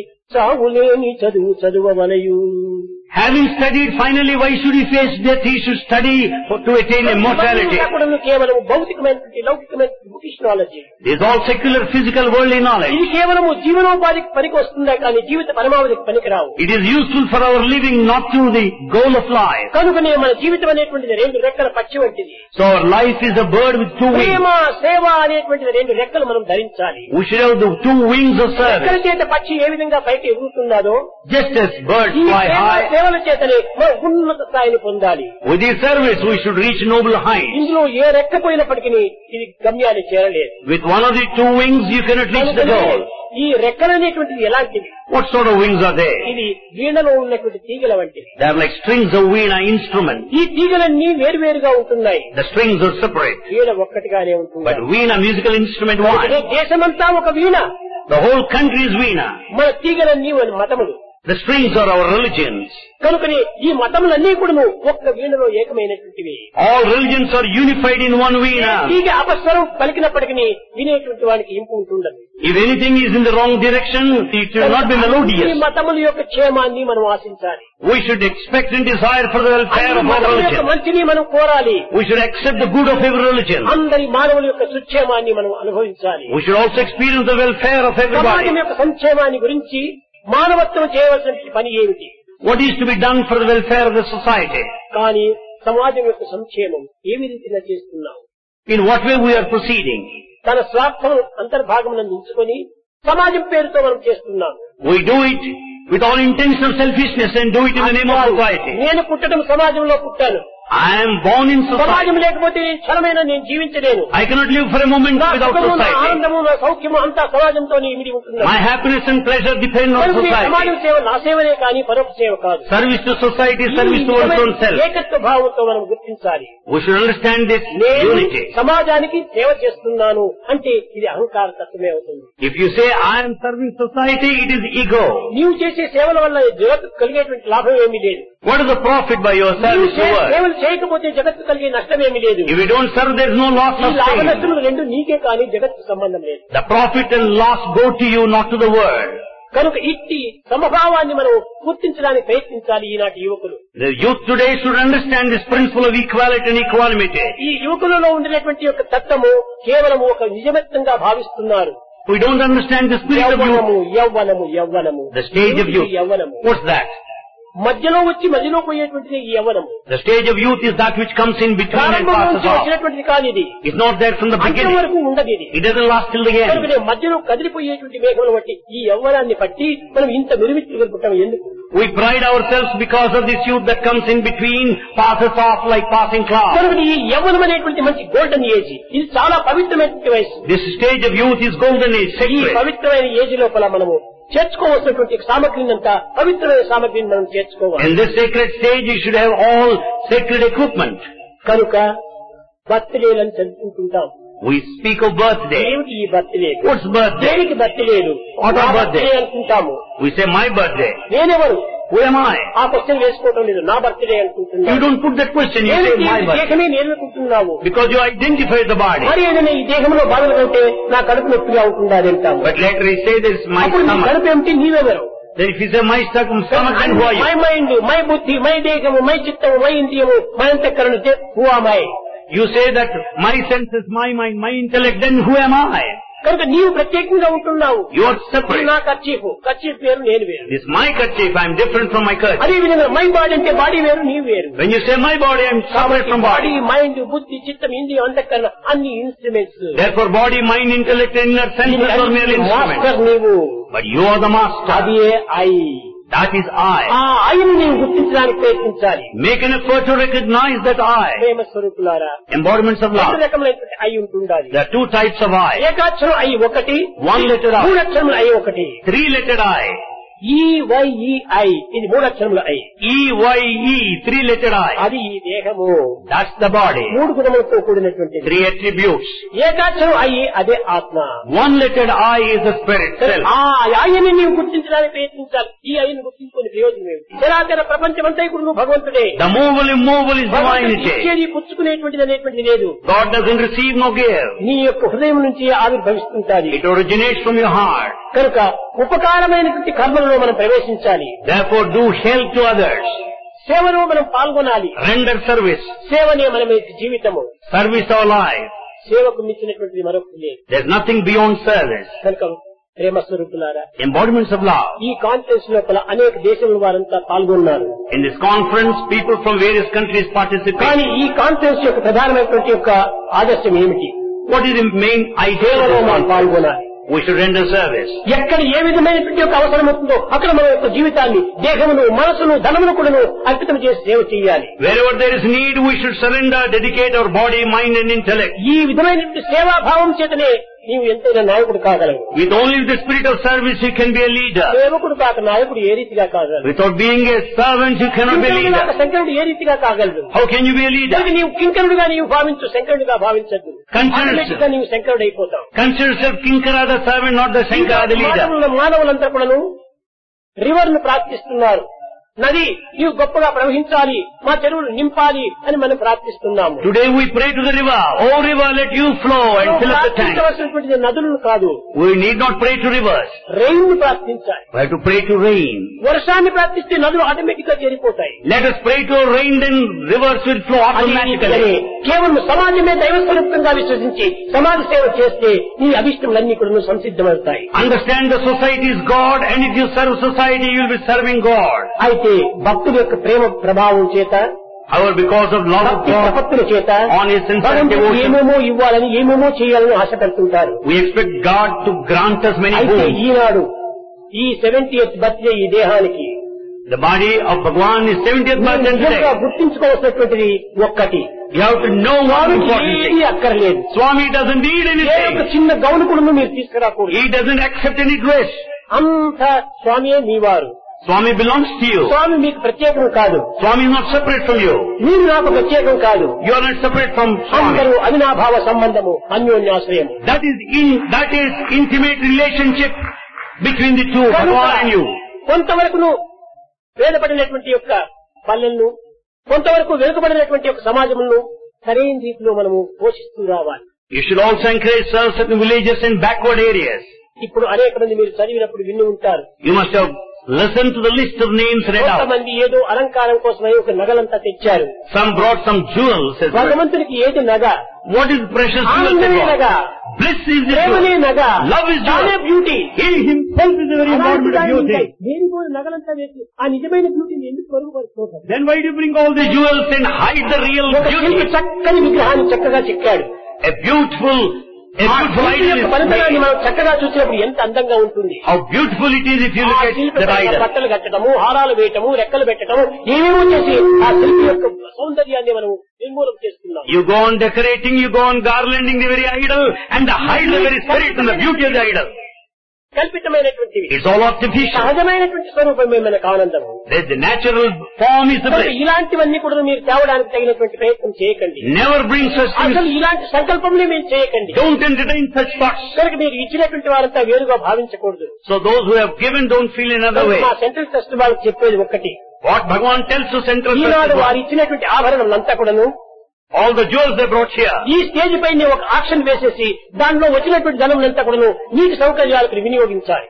చావులేని చదువవలయు. Having studied finally, why should he face death? He should study to attain immortality. కేవలం భౌతికమైనటువంటి లౌకికమైనటువంటి bookish knowledge. This is all secular, physical, worldly knowledge. ఇది కేవలము జీవనోపాధికి పనికి వస్తుందా కానీ జీవిత పరమావధికి పనికిరావు. It is useful for our living, not to the goal of life. కనుకనే మన జీవితం అనేటువంటిది 2 రెక్కల పక్షి వంటిది. So our life is a bird with 2 Prema wings. సేవ అనేటువంటిది 2 రెక్కలు మనం ధరించాలి. We should have the 2 wings of రెక్కల service. చేత పక్షి ఏ విధంగా పైకి ఎగురుతున్నాదో Just as birds ఈ fly high, సేవల చేతనే మనం ఉన్నత స్థాయిని పొందాలి. with this service we should reach noble heights. ఇందులో ఏ రెక్క పోయినప్పటికీ ఇది గమ్యాన్ని చేరలేదు. With one of the 2 wings you cannot reach the goal. ఈ రెక్కలు అనేటువంటిది ఎలాంటివి? What sort of wings are they? ఇది వీణలో ఉన్నటువంటి తీగల వంటివి. They are like strings of veena instrument. ఈ తీగలన్నీ వేరువేరుగా ఉంటున్నాయి. The strings are separate. వీణ ఒక్కటిగానే ఉంటుంది. But veena, musical instrument, అదే one. దేశమంతా ఒక వీణ, The whole country is veena. మన తీగలన్నీ మన మతములు. The strings are our religions. కనుకని ఈ మతములన్నీ కూడా ఒక్క వీణలో ఏకమైనటువంటివి. All religions are unified in one veena. తీగ అపస్వరం పలికినప్పటికీ వినేటువంటి వానికి ఇంపు ఉంటుండదు. If anything is in the wrong direction, it will not be ఈ melodious. మతముల యొక్క క్షేమాన్ని మనం ఆశించాలి. We should expect and desire for the welfare అన్ని of our మతముల యొక్క religion. మంచిని మనం కోరాలి. We should accept the good of every religion. అందరి మానవుల యొక్క సుక్షేమాన్ని మనం అనుభవించాలి. We should also experience the welfare of everybody. సమాజం యొక్క సంక్షేమాన్ని గురించి మానవత్వం చేయవలసిన పని ఏమిటి? What is to be done for the welfare of the society? కానీ సమాజం యొక్క సంక్షేమం ఏమి రీతిగా చేస్తున్నాం? In what way we are proceeding? తన స్వార్థం అంతర్భాగమునందు ఉంచుకొని సమాజం పేరుతో మనం చేస్తున్నాం. We do it with all intentional selfishness and do it in the name of society. నేను పుట్టడం సమాజంలో పుట్టాను, I am born in society. సమాజం లేకపోతే నేను క్షణమైన నేను జీవించలేను. I cannot live for a moment without నా society. ఆనందము నా సౌఖ్యము అంతా సమాజంతో ఇమిడి ఉంటుంది. My happiness and pleasure depend on సమాజం society. సేవ నా సేవనే కానీ పరోక్ష సేవ కాదు. Service to society, service to one's own self. ఏకత్వ భావంతో మనం గుర్తించాలి. We should understand this నేను unity. సమాజానికి సేవ చేస్తున్నాను అంటే ఇది అహంకార తత్వమే అవుతుంది. If you say I am serving society, it is ego. నీవు చేసే సేవల వల్ల జగత్తు కలిగేటువంటి లాభం ఏమీ లేదు. What is the profit by your service to work? సేవలు చేయకపోతే జగత్తు కలిగే నష్టం ఏమీ లేదు. If you don't serve, there is no loss ఈ of లాభ pain. నష్టములు రెండు నీకే కానీ జగత్తు సంబంధం లేదు. The profit and loss go to you, not to the world. కనుక ఇట్టి సమభావాన్ని మనం గుర్తించడానికి ప్రయత్నించాలి ఈనాటి యువకులు. The youth today should understand this principle of equality and equanimity. ఈ యువకులలో ఉండేటువంటి యొక్క తత్వము కేవలం ఒక నిజమెత్తంగా భావిస్తున్నారు. We don't understand the spirit of యవ్వనము youth. యవ్వనము యవ్వనము The stage of youth. యవ్వనము What's that? మధ్యలో వచ్చి మధ్యలో పోయేటువంటిది ఈ యవ్వనము. The stage of youth is that which comes in between and ప్రారంభం passes నుంచి off. వచ్చినటువంటిది కాదు ఇది. It's not there from the అంత్యం beginning. వరకు ఉండదు ఇది. It doesn't last till the end. కనుక మధ్యలో కదిలిపోయేటువంటి మేఘములు బట్టి ఈ యవ్వనాన్ని బట్టి మనం ఇంత మెరువిచ్చుకుంటాం ఎందుకు? We pride ourselves because of this youth that comes in between, passes off like passing clouds. కనుక ఈ యవ్వనం అనేటువంటి మంచి గోల్డెన్ ఏజ్, ఇది చాలా పవిత్రమైనటువంటి వయసు. This stage of youth is golden age, ఈ sacred. పవిత్రమైన ఏజ్ లోపల మనము చేర్చుకోవాల్సినటువంటి సామగ్రిని అంతా పవిత్రమైన సామగ్రిని మనం చేర్చుకోవాలి. In this sacred stage, you should have all sacred equipment. కనుక బర్త్డేలను జరుపుకుంటుంటాం. We speak of birthday. ఏమిటి ఈ బర్త్డే? What's birthday? దేనికి బర్త్డేలు? What నా are బర్త్డే birthday? అనుకుంటాము. We say my birthday. నేనెవరు? Who am I? ఆ క్వశ్చన్ వేసుకోవటం లేదు. నా బర్త్డే You అనుకుంటున్నాను. don't put that question, you say my birthday. దేహమే నేను అనుకుంటున్నావు. Because you identify the body. మరి ఏదైనా ఈ దేహంలో బాధలు కంటే నా కడుపు నొప్పిగా ఉంటుందా అని అంటాము. But later he say this is my అప్పుడు నీ stomach. కడుపు ఏమిటి? నీవెవరు? Then if you say my stomach, then who are my you? Mind, my బుద్ధి, మై దేహము, మై చిత్తము, మై ఇంద్రియము, మై అంతఃకరణ, who am I? You say that my senses, my mind, my intellect, then who am I? కనుక నీవు ప్రత్యేకంగా ఉంటున్నావు. You are separate. నా కర్చీఫ్, కర్చీఫ్ వేరు, నేను వేరు. This is my kerchief, I am different from my kerchief. అదే విధంగా మై బాడీ అంటే బాడీ వేరు, నీవు వేరు. When you say my body, I am separate from body, body. Mind, బుద్ధి, చిత్తం, ఇంద్రియం, అంతఃకరణ అన్ని instruments. Therefore body, mind, intellect and inner senses are merely instruments. Master నీవు. But you are the master. అది ఐ. That is I. ఆ ఐని నీవు గుర్తించడానికి ప్రయత్నించాలి. Make an effort to recognize that I. ప్రేమ స్వరూపులారా, Embodiments of రెండు love. రకములైనటువంటి I ఉంటుండాలి. There are two types of I. ఏకాక్షరం ఐ ఒకటి, One letter I. మూడు అక్షరముల ఐ ఒకటి. Three-lettered I. ఈవైఈఐ, ఇది మూడు అక్షరముల ఐ. E-Y-E, three-lettered I. అది ఈ దేహము. That's the body. మూడు గుణములతో కూడినటువంటి Three attributes. ఏకాక్షరం ఐ అదే ఆత్మ. One-lettered I is the spirit self. ఆ ఐని నీవు గుర్తించడానికి ప్రయత్నించాలి. ఈ ఐని గుర్తించుకునే ప్రయోజనం ఏమిటి? చరాచర ప్రపంచమంతా ఇప్పుడు నువ్వు భగవంతుడే. The movable, immovable is భగవంతుడు divinity. ఇచ్చేది పుచ్చుకునేటువంటిది అనేటువంటిది లేదు. God doesn't receive nor give. నీ యొక్క హృదయం నుంచి ఆవిర్భవిస్తుంటాది. It originates from your heart. కనుక ఉపకారమైనటువంటి కర్మలలో మనం ప్రవేశించాలి. Therefore do help to others. సేవలో మనం పాల్గొనాలి. Render service. సేవనే మన జీవితము. Service our life. సేవకు మించినటువంటిది మరొకటి లేదు. There's nothing beyond service. కనుక ప్రేమ స్వరూపులారా, Embodiments of love. ఈ కాన్ఫరెన్స్ లోపల అనేక దేశముల వారంతా పాల్గొన్నారు. In this conference, people from various countries participate. కానీ ఈ కాన్ఫరెన్స్ యొక్క ప్రధానమైనటువంటి యొక్క ఆదర్శం ఏమిటి? What is the main idea సేవలో of మనం this? పాల్గొనాలి. We should render service. ఎక్కడ ఏ విధమైనటువంటి యొక్క అవసరం అవుతుందో అక్కడ మన యొక్క జీవితాన్ని, దేహమును, మనసును, ధనమును కూడాను అర్పితం చేసి సేవ చేయాలి. Wherever there is need, we should surrender, dedicate our body, mind and intellect. ఈ విధమైనటువంటి సేవాభావం చేతనే నీవు ఎంతైనా నాయకుడు కాగలవు. With only the spirit of service, you can be a leader. సేవకుడు కాక నాయకుడు ఏ రీతిగా కాగలడు? Without being a servant, you cannot be a కింకరుడు కాక leader. శంకరుడు ఏ రీతిగా కాగలడు? How can you be a leader? కనుక నీవు కింకరుడుగా నీవు భావించు, శంకరుడిగా భావించద్దు. Consider ఆటోమేటిక్ గా నీవు శంకరుడు అయిపోతావు. Consider yourself Kinkara the servant, not the Shankara the leader. మానవులంతా కూడాను రివర్ ను ప్రార్థిస్తున్నారు. నది నీవు గొప్పగా ప్రవహించాలి, మా చెరువులు నింపాలి అని మనం ప్రార్థిస్తున్నాము. Today we pray to the river. Oh river, let you flow and fill up the tank. ప్రార్థించవలసినటువంటిది నదులను కాదు, We need not pray to rivers. Rain ను ప్రార్థించాలి. We have to pray to rain. వర్షాన్ని ప్రార్థిస్తే నదులు ఆటోమేటిక్ గా చేరిపోతాయి. Let us pray to rain, then rivers will flow automatically. కేవలం సమాజమే దైవ స్వరూపంగా విశ్వసించి సమాజ సేవ చేస్తే నీ అభిష్టములన్నీ కూడా సంసిద్ధమవుతాయి. Understand the society is God, and if you serve society, you will be serving God. అయితే భక్తుల యొక్క ప్రేమ ప్రభావం చేత, However, because of love of భక్తి God, ప్రపత్తుల చేత on His sincere భగవంతుడు devotion, ఏమేమో ఇవ్వాలని, ఏమేమో చేయాలని ఆశపడుతుంటారు. we expect God to grant us many అయితే boons. ఈనాడు ఈ 70th బర్త్డే ఈ దేహానికి The body of Bhagavan is 70th birthday today. గుర్తించుకోవాల్సినటువంటిది ఒక్కటి. You have to know one important ఏది thing. అక్కర్లేదు. Swami doesn't need A anything. ఒక చిన్న గౌను కూడా మీరు తీసుకురాకూడదు. He doesn't accept any dress. అంత స్వామియే మీవారు. Swami belongs to you. స్వామి మీకు ప్రత్యేకం కాదు. Swami is not separate from you. మీరు నాకు ప్రత్యేకం కాదు. You are not separate from Swami. అందరూ అవినాభావ సంబంధము, అన్యోన్యాశ్రయము. That is intimate relationship between the two, Bhagavan and you. కొంతవరకును వేదపడినటువంటి యొక్క పల్లెలను, కొంతవరకు వెనుకబడినటువంటి యొక్క సమాజములను సరైన రీతిలో మనము పోషిస్తూ రావాలి. You should also encourage certain villages in backward areas. ఇప్పుడు అనేక మంది మీరు చదివినప్పుడు విని ఉంటారు. You must have listened to the list of names read out. కొంతమంది ఏదో అలంకారం కోసమై ఒక నగలంతా తెచ్చారు. Some brought some jewels. భగవంతునికి ఏది నగ? What is precious jewels? ఆనందమే నగ, Bliss is the ప్రేమనే jewel. నగ, Love is తానే jewel. Beauty. He himself is the very embodiment of beauty. దేని కూడా నగలంతా వేసి ఆ నిజమైన బ్యూటీని ఎందుకు పరుగుపరుచుకోవడం? Then why do you bring all the jewels and hide the real ఒక శిల్పి beauty? చక్కని విగ్రహాన్ని చక్కగా చెక్కాడు. A beautiful ఆ శిల్పి యొక్క పరిసరాన్ని idol. మనం చక్కగా చూసినప్పుడు ఎంత అందంగా ఉంటుంది. How beautiful it is if you ఆ look at శిల్పి the idol. బట్టలు కట్టడము, హారాలు వేయటము, రెక్కలు పెట్టడము, ఏమేమో చేసి ఆ శిల్పి యొక్క సౌందర్యాన్ని మనం నిర్మూలన చేస్తున్నాం. You go on decorating, you go on garlanding the very idol and hide the very spirit and the beauty of the idol. కల్పితమైనటువంటివి. It's all artificial. సహజమైనటువంటి స్వరూపమే మనకు ఆనందం. The natural form is the కనుక bliss. ఇలాంటివన్నీ కూడా మీరు తేవడానికి తగినటువంటి ప్రయత్నం చేయకండి. Never bring such అసలు things. ఇలాంటి సంకల్పంలో మీరు చేయకండి. Don't entertain such thoughts. కనుక మీరు ఇచ్చినటువంటి వారంతా వేరుగా భావించకూడదు. So those who have given don't feel another way. మా సెంట్రల్ ట్రస్ట్ వాళ్ళకి చెప్పేది ఒక్కటి. What Bhagavan tells to Central Eenadu Trust, వారు ఇచ్చినటువంటి ఆభరణంతా కూడాను all the jewels they brought here, ఈ స్టేజ్ పైన ఒక ఆక్షన్ వేసేసి దానిలో వచ్చినటువంటి ధనం అంతా కూడాను నీటి సౌకర్యాలకు వినియోగించాలి.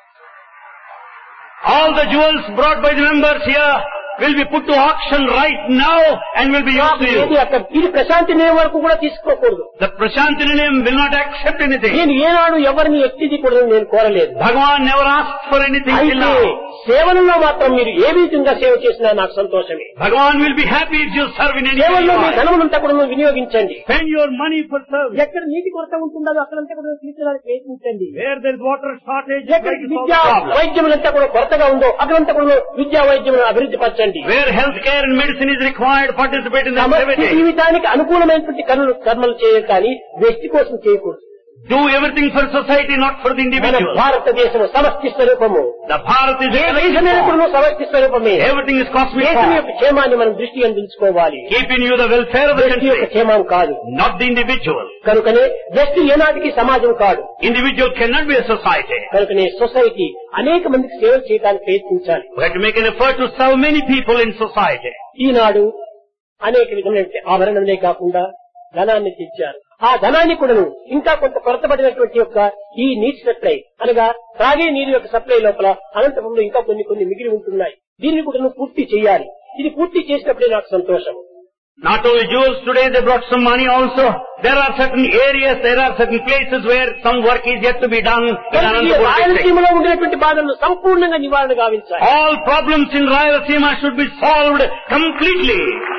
all the jewels brought by the members here will be put to auction right now and will be used to ఏది you. అక్కడ ఇది ప్రశాంతి నిలయం వరకు కూడా తీసుకోకూడదు. The Prashanthini name will not accept anything. నేను ఏనాడు ఎవరిని ఎత్తిది కూడా నేను కోరలేదు. Bhagavan never asked for anything till అయితే now. సేవలలో మాత్రం మీరు ఏ విధంగా సేవ చేసినా నాకు సంతోషమే. Bhagavan will be happy if you serve in any way you సేవల్లో మీ are. ధనమునంతా కూడా వినియోగించండి. Spend your money for service. ఎక్కడ నీటి కొరత ఉంటుందో అక్కడంతా కూడా తీర్చడానికి ప్రయత్నించండి. Where there is water shortage, try ఎక్కడ to solve విద్యా the problem. వైద్యములంతా కూడా కొరతగా ఉందో అక్కడంతా కూడా విద్యా వైద్యములను అభివృద్ధి పరచండి. Where healthcare and medicine is required, participate in the సమస్త activity. జీవితానికి అనుకూలమైనటువంటి కర్మలు చేయాలి కానీ వ్యక్తి కోసం చేయకూడదు. Do everything for society, not for the మన individual. భారతదేశం సమష్టి స్వరూపము. The Bharat is A a collective దేశమైనప్పుడు form. సమష్టి స్వరూపమే. Everything is cosmic దేశం form. యొక్క క్షేమాన్ని మనం దృష్టి అందించుకోవాలి. Keep in you the welfare of the వ్యక్తి యొక్క country, క్షేమం కాదు. not the individual. కనుకనే వ్యక్తి ఏనాటికి సమాజం కాదు. Individual cannot be a society. కనుకనే సొసైటీ అనేక మందికి సేవ చేయడానికి ప్రయత్నించాలి. We have to make an effort to serve many people in society. ఈనాడు అనేక విధమైన ఆభరణలే కాకుండా ధనాన్ని తెచ్చారు. ఆ ధనాన్ని కూడాను ఇంకా కొంత కొరతపడినటువంటి యొక్క ఈ నీటి సప్లై అనగా త్రాగే నీరు యొక్క సప్లై లోపల అనంతపురంలో ఇంకా కొన్ని మిగిలి ఉంటున్నాయి. దీన్ని కూడా పూర్తి చేయాలి. ఇది పూర్తి చేసినప్పుడే నాకు సంతోషం. Not only jewels, today they brought some money also. There are certain areas, there are certain places where some work is yet to be done in Anantapur district. రాయలసీమలో ఉండేటువంటి బాధలను సంపూర్ణంగా నివారణ గావించాలి. All problems in Rayalaseema should be solved completely.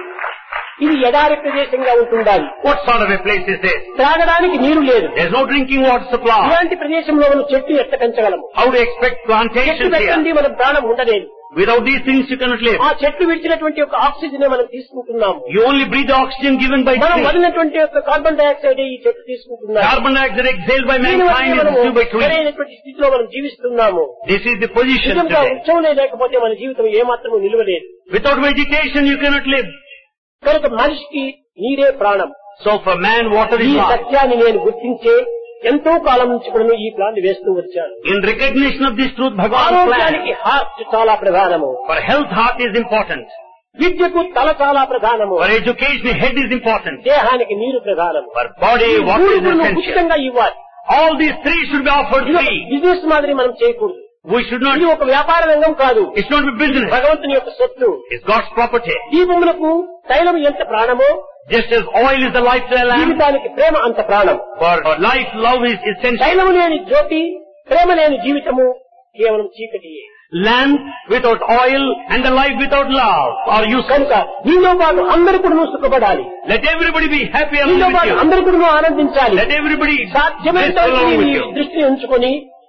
ఇది ఎడారి ప్రదేశంగా ఉంటుండాలి. What sort of a place is this? త్రాగడానికి నీరు లేదు. There is no drinking water supply. ఇలాంటి ప్రదేశంలో మనం చెట్టు ఎట్ట పెంచగలము? How do you expect చెట్టు plantations పెట్టండి here? మనం ప్రాణం ఉండలేదు. Without these things you cannot live. ఆ చెట్లు విడిచినటువంటి ఒక ఆక్సిజన్ మనం తీసుకుంటున్నాము. You only breathe the oxygen given by మనం trees. వదిలినటువంటి యొక్క కార్బన్ డైఆక్సైడ్ ఈ చెట్లు తీసుకుంటున్నాము. Carbon dioxide exhaled by దీనివల్ల mankind is మనము received by trees. సరైనటువంటి స్థితిలో మనం జీవిస్తున్నాము. This is the position నిజంగా today. వృక్షంలో లేకపోతే మన జీవితం ఏమాత్రము నిలవలేదు. Without vegetation you cannot live. కనుక మనిషికి నీరే ప్రాణం. So for man water ఈ is life. సత్యాన్ని నేను గుర్తించే ఎంతో కాలం నుంచి కూడా ఈ ప్లాన్ వేస్తూ వచ్చాను. In recognition of this truth, Bhagavan ఆరోగ్యానికి planned. హార్ట్ చాలా ప్రధానము. For health, heart is important. విద్యకు తల చాలా ప్రధానము. For education, head is important. దేహానికి నీరు ప్రధానము. For body, water is essential. ఉచితంగా ఇవ్వాలి. All these three should be offered ఇది ఒక free. బిజినెస్ మాదిరి మనం చేయకూడదు. We should not, ఇది ఒక వ్యాపార రంగం కాదు. it's not a business. భగవంతుని యొక్క సొత్తు. It's God's property. దీపములకు తైలం ఎంత ప్రాణమో Just as oil is the life to the lamp, జీవితానికి ప్రేమ అంత ప్రాణం. for life, love is essential. తైలము లేని జ్యోతి, ప్రేమ లేని జీవితము కేవలం చీకటియే. Lamp without oil and the life without love are useless. కనుక నీలో పాటు అందరూ కూడా సుఖపడాలి. Let everybody be happy along నీలో with పాటు you. అందరూ కూడా ఆనందించాలి. Let everybody సాధ్యమైనంత rest along వరకు with నీ you. దృష్టిని ఉంచుకొని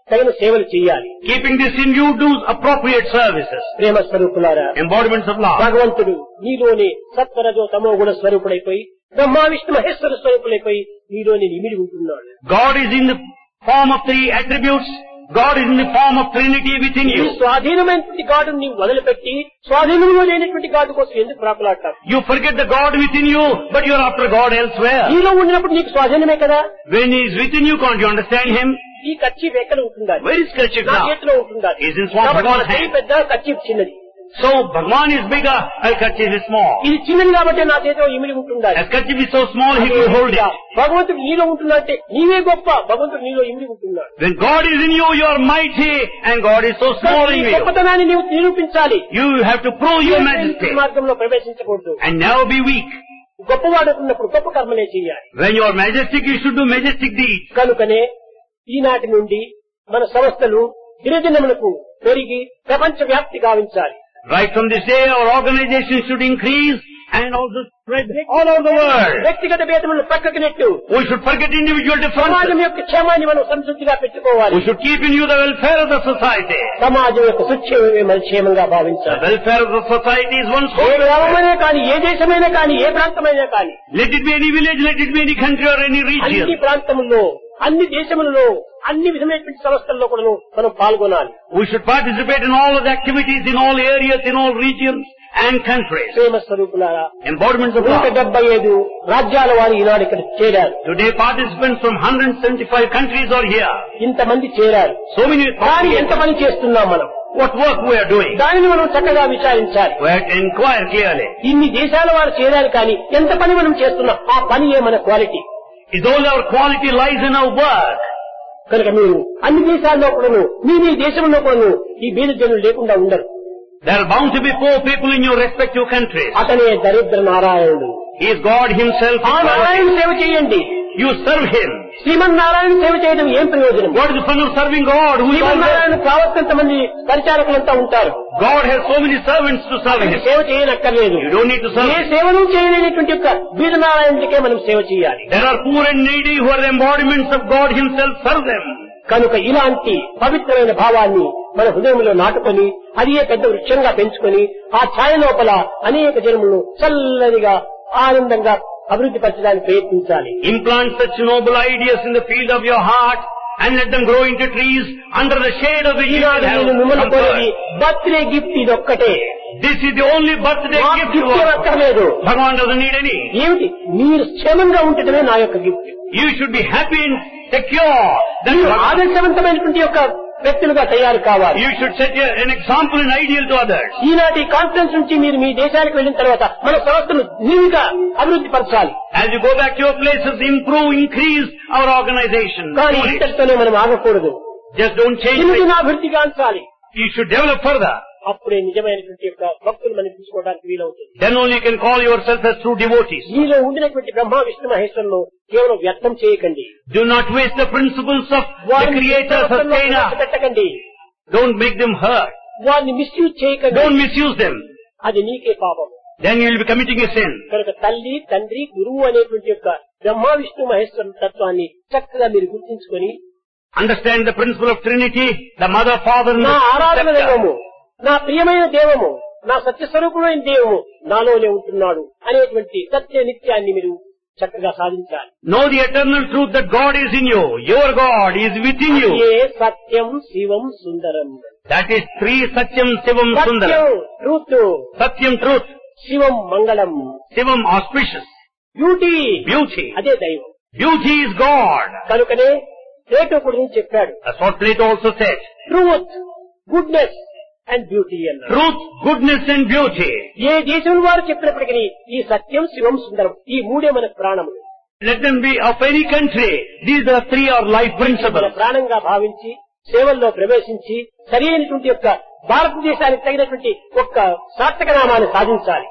తగిన సేవలు చేయాలి. Keeping this in view, do appropriate services. ప్రేమ స్వరూపులారా, Embodiments of love. భగవంతుడు నీలోని సత్వరజో తమో గుణ స్వరూపుడైపోయి బ్రహ్మ విష్ణు మహేశ్వర స్వరూపులైపోయి నీలోని నిమిడి ఉంటున్నాడు. God is in the form of three attributes. God is in the form of Trinity within ఈ you. స్వాధీనమైనటువంటి గాడును నీవు వదిలిపెట్టి స్వాధీనంలో లేనటువంటి గాడు కోసం ఎందుకు ప్రాకులాడతావు? You forget the God within you, but you are after God elsewhere. నీలో ఉండినప్పుడు నీకు స్వాధీనమే కదా. When He is within you, can't you understand Him? ఈ కర్చీఫ్ ఎక్కడ ఉంటుందా? Where is Kerchief నా now? చేతిలో ఉంటుందా? Is in Swami కాబట్టి Bhagwan's నా చేయి hand. పెద్ద, కర్చీఫ్ చిన్నది. So Bhagwan is bigger, and Kerchief is small. ఇది చిన్నది కాబట్టి నా చేతిలో ఇమిడి ఉంటుండాలి. As Kerchief is so small, He can hold it. భగవంతుడు నీలో ఉంటున్నాడంటే నీవే గొప్ప, భగవంతుడు నీలో ఇమిడి ఉంటున్నాడు. When God is in you, you are mighty, and God is so small ఈ in you. గొప్పతనాన్ని నీవు నిరూపించాలి. You have to prove your majesty, మార్గంలో ప్రవేశించకూడదు. and never be weak. గొప్పవాడు ఉన్నప్పుడు గొప్ప కర్మలే చేయాలి. When you are majestic, you should do majestic deeds. కనుకనే ఈనాటి నుండి మన సంస్థలు దినదినములకు పెరిగి ప్రపంచ వ్యాప్తి గావించాలి. Right from this day, our organization should increase and also spread all over the world. వ్యక్తిగత భేదములను పక్కకు నెట్టు We should forget individual సమాజం differences. యొక్క క్షేమాన్ని మనం సంతృప్తిగా పెట్టుకోవాలి. We should keep in view the welfare of the society. సమాజం యొక్క సుక్షేమమే మన క్షేమంగా The భావించాలి. welfare of the society is one's A whole. గ్రామమైనా కానీ, ఏ దేశమైనా కానీ, ఏ ప్రాంతమైనా కానీ, Let it be any village, let it be any country or any అన్ని region. ప్రాంతముల్లో, అన్ని దేశములలో, అన్ని విధమైనటువంటి సంస్థల్లో కూడా మనం పాల్గొనాలి. We should participate in all of the activities, in all areas, in all regions and countries. ప్రేమ స్వరూపులారా, Embodiments of love. 175 రాజ్యాల వారు ఈనాడు ఇక్కడ చేరారు. Today participants from 175 countries are here. ఇంతమంది చేరారు. So many కానీ ఎంత participants. పని చేస్తున్నాం మనం? What work we are doing? దానిని మనం చక్కగా విచారించాలి. We have to inquire clearly. ఇన్ని దేశాల వారు చేరారు కానీ ఎంత పని మనం చేస్తున్నాం? ఆ పని మన quality. Is all our quality lies in our work. కనుక మీరు అన్ని దేశాల్లో కూడాను, మీ దేశంలో కూడాను ఈ బీద జనులు లేకుండా ఉండరు. There are bound to be poor people in your respective countries. అతనే దరిద్ర నారాయణుడు. He is God Himself. ఆ నారాయణ సేవ చేయండి. You serve Him. శ్రీమన్నారాయణ సేవ చేయడం ఏం ప్రయోజనం? What is the fun of serving God? Who is all there? Srimannarayana కావలసినంత మంది పరిచారకులంతా ఉంటారు. God has so many servants to serve Him. సేవ చేయనక్కర్లేదు. You don't need to serve A Him. సేవను చేయలేనటువంటి యొక్క బీద నారాయణుడికే మనం సేవ చేయాలి. There are poor and needy who are the embodiments of God Himself. Serve them. కనుక ఇలాంటి పవిత్రమైన భావాన్ని మన హృదయంలో నాటుకొని అదే పెద్ద వృక్షంగా పెంచుకొని ఆ ఛాయ లోపల అనేక జన్మలను చల్లనిగా ఆనందంగా అభివృద్ధి పరచడానికి ప్రయత్నించాలి. Implant such noble ideas in the field of your heart and let them grow into trees under the shade of the ఈనాడు నేను మిమ్మల్ని కోరేది comfort. బర్త్డే గిఫ్ట్ ఇది ఒక్కటే. This is the only birthday gift you gift want. అక్కర్లేదు. Bhagavan doesn't need any. ఏమిటి? మీరు క్షేమంగా ఉండటమే నా యొక్క gift. You should be happy and secure. That's మీరు what ఆదర్శవంతమైనటువంటి యొక్క వ్యక్తులుగా తయారు కావాలి. you should set an example and ideal to others. ఈనాటి కాన్ఫరెన్స్ నుంచి మీరు మీ దేశానికి వెళ్ళిన తర్వాత మన సంస్థను నీవుగా అభివృద్ధి పరచాలి. As you go back to your places, improve, increase our organization. కానీ Slowly. ఇంతటితోనే మనం ఆగకూడదు. Just don't change it. దినదిన అభివృద్ధి కాంచాలి. You should develop further. అప్పుడే నిజమైనటువంటి యొక్క భక్తులు మనం తీసుకోవడానికి వీలవుతుంది. Then only you can call yourself as true devotees. మీలో ఉండినటువంటి బ్రహ్మ విష్ణు మహేశ్వరులను కేవలం వ్యర్థం చేయకండి. Do not waste the principles of the వారిని Creator, Sustainer. పెట్టకండి. Don't make them hurt. వారిని మిస్యూజ్ చేయకండి. Don't misuse them. అది నీకే పాపం. Then you will be committing a sin. కనుక తల్లి, తండ్రి, గురువు అనేటువంటి యొక్క బ్రహ్మ విష్ణు మహేశ్వర తత్వాన్ని చక్కగా మీరు గుర్తించుకొని Understand the principle of Trinity, the Mother, Father, and నా the ఆరాధన Scepter. దైవము, నా ప్రియమైన దేవము, నా సత్యస్వరూపమైన దేవము నాలోనే ఉంటున్నాడు అనేటువంటి సత్య నిత్యాన్ని మీరు చక్కగా సాధించాలి. Know the eternal truth that God is in you. Your God is within you. ఏ సత్యం శివం సుందరం. That is three Satyam, Shivam, సత్యం Sundaram. Truth, Satyam, truth. శివం మంగళం, Shivam, auspicious. Beauty Beauty. అదే దైవం. Beauty is God. కనుకనే ప్లేటో గురించి చెప్పాడు. That's what Plato also said. Truth, goodness and beauty అన్నాడు. Truth, goodness and beauty. ఏ దేశం వారు చెప్పినప్పటికీ ఈ సత్యం శివం సుందరం ఈ మూడే మన ప్రాణములు. Let them be of any country. These are three are life మన principles. ప్రాణంగా భావించి సేవల్లో ప్రవేశించి సరైనటువంటి యొక్క భారతదేశానికి తగినటువంటి ఒక్క సార్థక నామాన్ని సాధించాలి.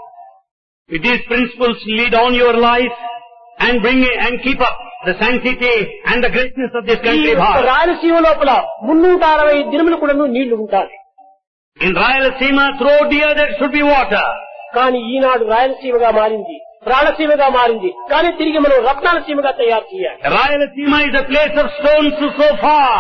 If these principles lead on your life and bring it and keep up the sanctity and the greatness of this ఈ country, యొక్క Bharat. రాయలసీమ లోపల 365 దినములు కూడా నీళ్లు ఉంటాయి. In Rayalaseema, throughout the year there should be water. కానీ ఈనాడు రాయలసీమగా మారింది, ప్రాణసీమగా మారింది. కానీ తిరిగి మనం రత్నాల సీమగా తయారు చేయాలి. Rayalaseema is a place of stones so far.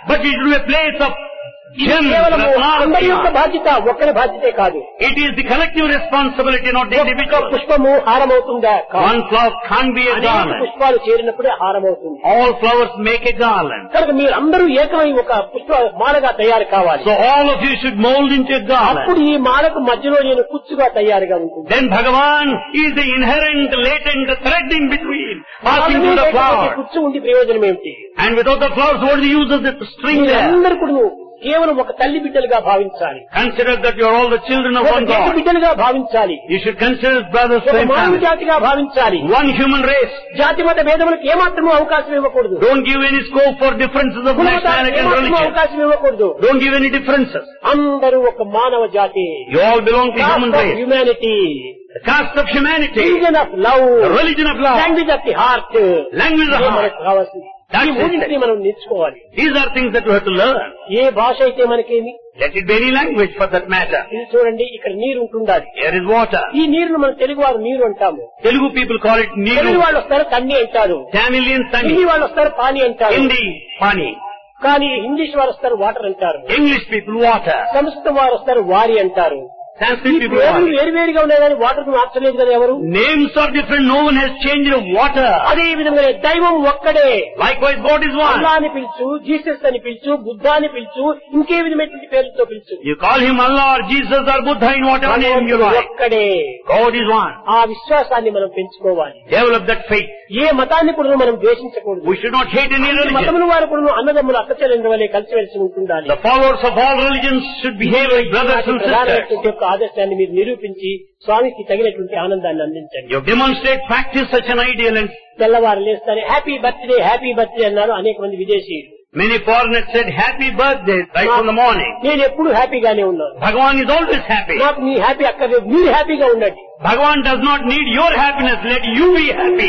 but it will be a place of ఇది gems, కేవలం అందరి యొక్క ratna. బాధ్యత, ఒక్కరి బాధ్యతే కాదు. It is the collective responsibility, not the ఒక్క individual. పుష్పము హారమవుతుందా? కాదు. One flower can't be a అనేక garland. పుష్పాలు చేరినప్పుడే హారమవుతుంది. All flowers make a garland. కనుక మీరు అందరూ ఏకమై ఒక పుష్ప మాలగా తయారు కావాలి. So all of you should mold into a అప్పుడు garland. ఈ మాలకు మధ్యలో నేను కుచ్చుగా తయారుగా ఉంటుంది. Then Bhagavan is the inherent, latent thread in between, passing through the flower. కుచ్చు ఉండి ప్రయోజనం ఏమిటి? And without the flowers, what is the use of the string there? అందరూ కూడా కేవలం ఒక తల్లి బిడ్డలుగా భావించాలి. Consider that you are all the children of ఒక one దేశ God. బిడ్డలుగా భావించాలి. You should consider brothers, ఒక same మానవ family. జాతిగా భావించాలి. One human race. జాతి మత భేదములకు ఏమాత్రమూ అవకాశం ఇవ్వకూడదు. Don't give any scope for differences of కులమతాలకు nationality and ఏమాత్రమూ religion. అవకాశం ఇవ్వకూడదు. Don't give any differences. అందరూ ఒక మానవ జాతి. You all belong to human race. Humanity, The caste of humanity. Religion of love, The religion of love. Language of the heart. Language of the heart. మనకు కావాల్సింది. That's ఈ it. మూడింటిని మనం నేర్చుకోవాలి. These are things that you have to learn. ఏ భాష అయితే మనకేమి. Let it be any language for that matter. ఇది చూడండి, ఇక్కడ నీరు ఉంటుండాలి. Here is water. ఈ నీరును మన తెలుగు వారు నీరు అంటాము. Telugu people call it Telugu Neeru. వాళ్ళు వస్తారు తన్ని అంటారు. Tamilians, Hindi Tani. వాళ్ళు వస్తారు పానీ అంటారు. Hindi, Pani. కానీ ఇంగ్లీష్ వారు వస్తారు వాటర్ అంటారు. English people, water. సంస్కృతం వారు వస్తారు వారి అంటారు. Sanskrit ఈ people, పేర్లు water. వేరువేరుగా ఉన్నాయి కానీ వాటర్ మార్చలేదు కదా ఎవరు. Names are different. No one has changed the water. అదే విధంగా దైవం ఒక్కడే. Likewise, God is Allah one. అని పిలుచు, జీసస్ అని పిలుచు, బుద్ధ అని పిలుచు, ఇంకే విధమైనటువంటి పేర్లతో పిలుచు. You call him Allah or Jesus or Buddha in whatever name you like. ఒక్కడే. God is one. ఆ విశ్వాసాన్ని మనం పెంచుకోవాలి. Develop that faith. ఏ మతాన్ని కూడా మనం ద్వేషించకూడదు. We should not hate any religion. మతముల వారు కూడా అన్నదమ్ములు అక్కచెల్లెండ్ల వలె కలిసిమెలిసి ఉంటుండాలి. The followers of all religions should behave like brothers and sisters. ప్రధానమైనటువంటి యొక్క ఆదర్శాన్ని మీరు నిరూపించి స్వామికి తగినటువంటి ఆనందాన్ని అందించండి. You demonstrate, practice such an ideal, and తెల్లవారు లేస్తానే హ్యాపీ బర్త్డే అన్నారు అనేక మంది విదేశీయులు. many foreigners said happy birthday right from the morning. నేను ఎప్పుడు హ్యాపీగానే ఉన్నాను. Bhagavan is always happy. నాకు మీ హ్యాపీ అక్కర్లేదు, మీరు హ్యాపీగా ఉండండి. Bhagavan does not need your happiness. Let you be happy.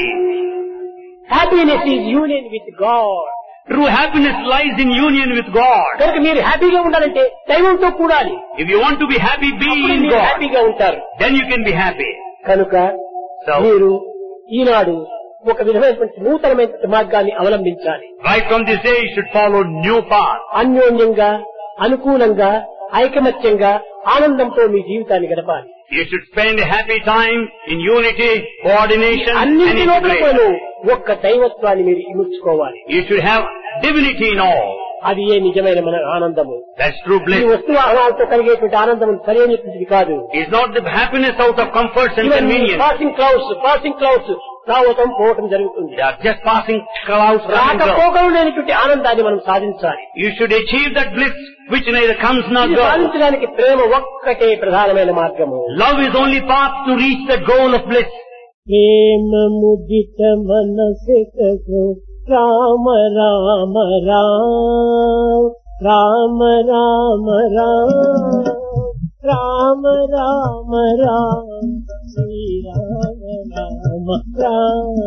Happiness is union with God. True happiness lies in union with God. కనుక మీరు హ్యాపీగా ఉండాలంటే దైవంతో కూడాలి. If you want to be happy, be అప్పుడే in మీరు God. హ్యాపీగా ఉంటారు. Then you can be happy. కనుక So, మీరు ఈనాడు ఒక విధమైనటువంటి నూతనమైనటువంటి మార్గాన్ని అవలంబించాలి. right from this day, you should follow new path. అన్యోన్యంగా, అనుకూలంగా, ఐకమత్యంగా, ఆనందంతో మీ జీవితాన్ని గడపాలి. You should spend a happy time in unity, coordination, and అన్నింటి లోపలను integration. ఒక్క దైవత్వాన్ని మీరు ఇముడ్చుకోవాలి. You should have divinity in all. అది ఏ నిజమైన మన ఆనందము. That's true ఈ bliss. వస్తు వాహనాలతో కలిగేటువంటి ఆనందం సరైనటువంటిది కాదు. It's not the happiness out of comforts and convenience. Passing clouds రావటం పోవటం జరుగుతుంది. They are just passing clouds. coming clouds. రాకపోకలు లేనటువంటి ఆనందాన్ని మనం సాధించాలి. You should achieve that bliss which neither comes nor ఇది goes. సాధించడానికి ప్రేమ ఒక్కటే ప్రధానమైన మార్గము. Love is only path to reach the goal of bliss. ప్రేమ ముదిత మనసే కహో రామ రామ రామ రామ రామ రామ రామ రామ రామ శ్రీ రామ రామ రామ.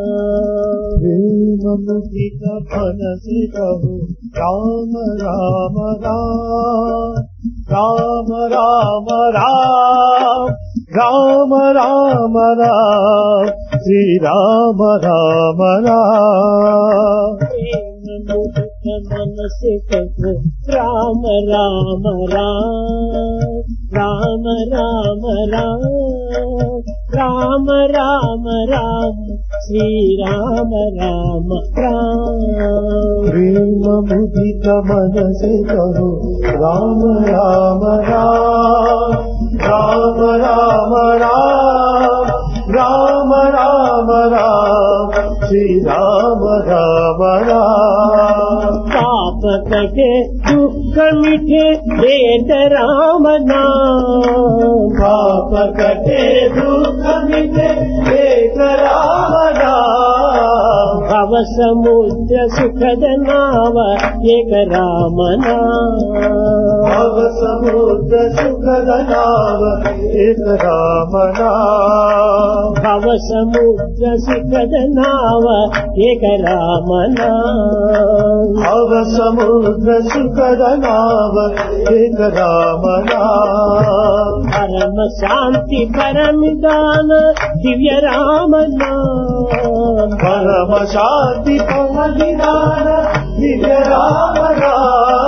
ప్రేమ ముదిత మనసి కహు రామ రామ రామ రామ రామ రామ రామ రామ శ్రీ రామ రామ రామ. ప్రేమ ముదిత మనసే కహో రామ రామ రామ రామ రామ రామ రామ రామ శ్రీ రామ రామ రామ. ప్రేమ ముదిత మనసి కహు రామ రామ రామ రామ రామ రామ రామ శ్రీ రామ రామ రామ. पाप कटे दुख मिटे वेद राम नाम. पाप कटे दुख मिटे एक राम नाम. भव समुद्र सुखद नाव एक राम नाम. भव समुद्र सुखद नाव एक राम नाम. भव समुद्र सुखद नाव एक राम नाम. भव समुद्र सुखद नाव एक राम नाम. परम शांति परम दान दिव्य राम नाम. परम शांति परम दान दिव्य राम नाम.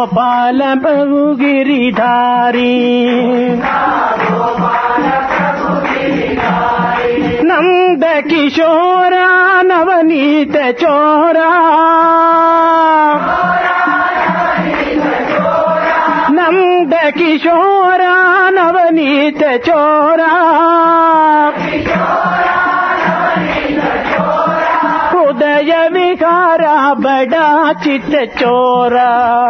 గోపాల ప్రభు గిరిధారి నంద కిశోర నవనీత చోరా నంద కిశోర నవనీత చోరా హృదయ విహార బడా చిత్త చోరా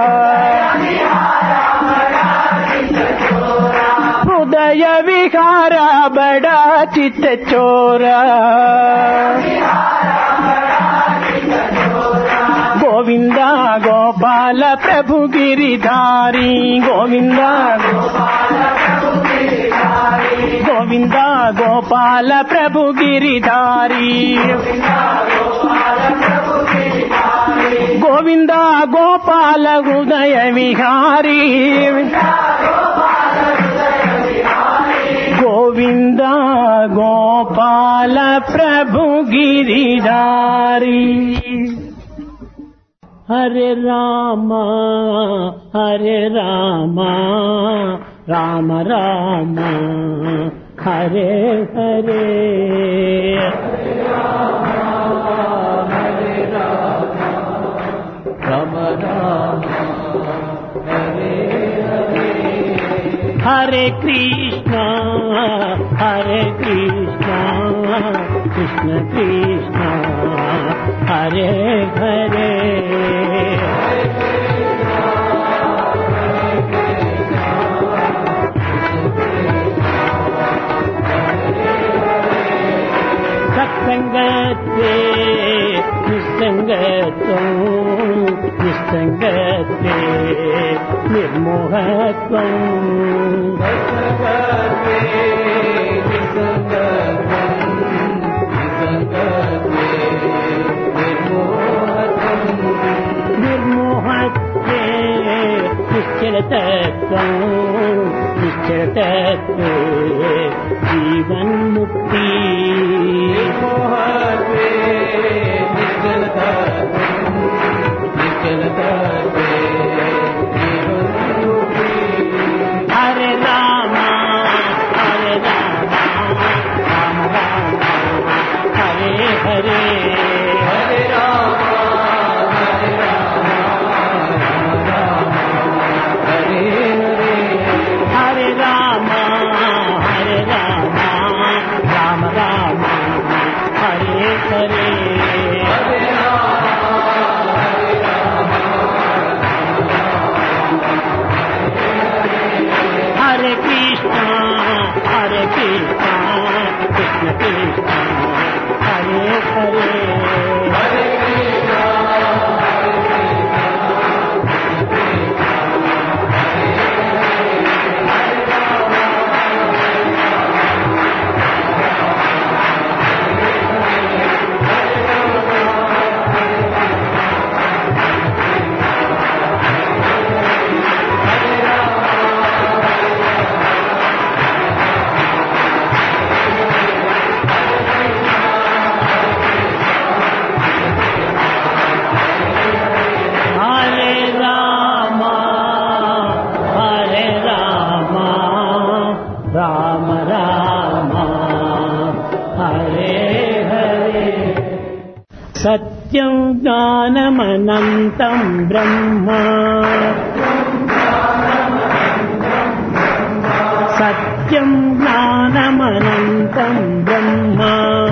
హృదయ విహార బడా చిత్త చోరా గోవింద గోపాల ప్రభు గిరిధారి గోవింద గోవింద గోపాల ప్రభు గిరిధారి గోవింద గోపాల హృదయ విహారీ గోవింద గోపాల ప్రభు గిరిధారి హరే రామ హరే రామ రామ రామ హరే హరే రామ రామ హరే హరే హరే కృష్ణ కృష్ణ కృష్ణ హరే హరే సత్సంగత్వే నిస్సంగత్వం నిస్సంగత్వే నిర్మోహత్వం నిర్మోహత్వే నిశ్చలతత్వం నిశ్చలతత్వే జీవన్ముక్తి హరే రామ హరే రామ రామ రామ హరే హరే హరే రామ హరే రామ రామ రామ హరే హరే హరే రామ హరే రామ రామ రామ హరే హరే హరే కృష్ణ కృష్ణ కృష్ణ హరే హరే రామ రామ హరే హరే సత్యం జ్ఞానమనంతం బ్రహ్మ సత్యం జ్ఞానమనంతం బ్రహ్మ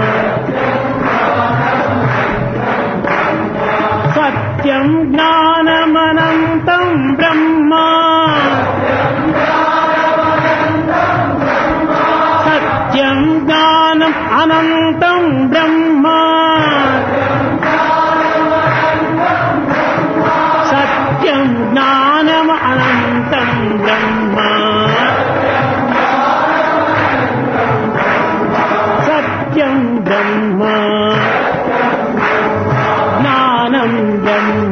సత్యం జ్ఞానమనంతం బ్రహ్మ సత్యం జ్ఞానం అనంతం బ్రహ్మ సత్యం జ్ఞానం అనంతం బ్రహ్మ సత్యం బ్రహ్మ జ్ఞానం బ్రహ్మ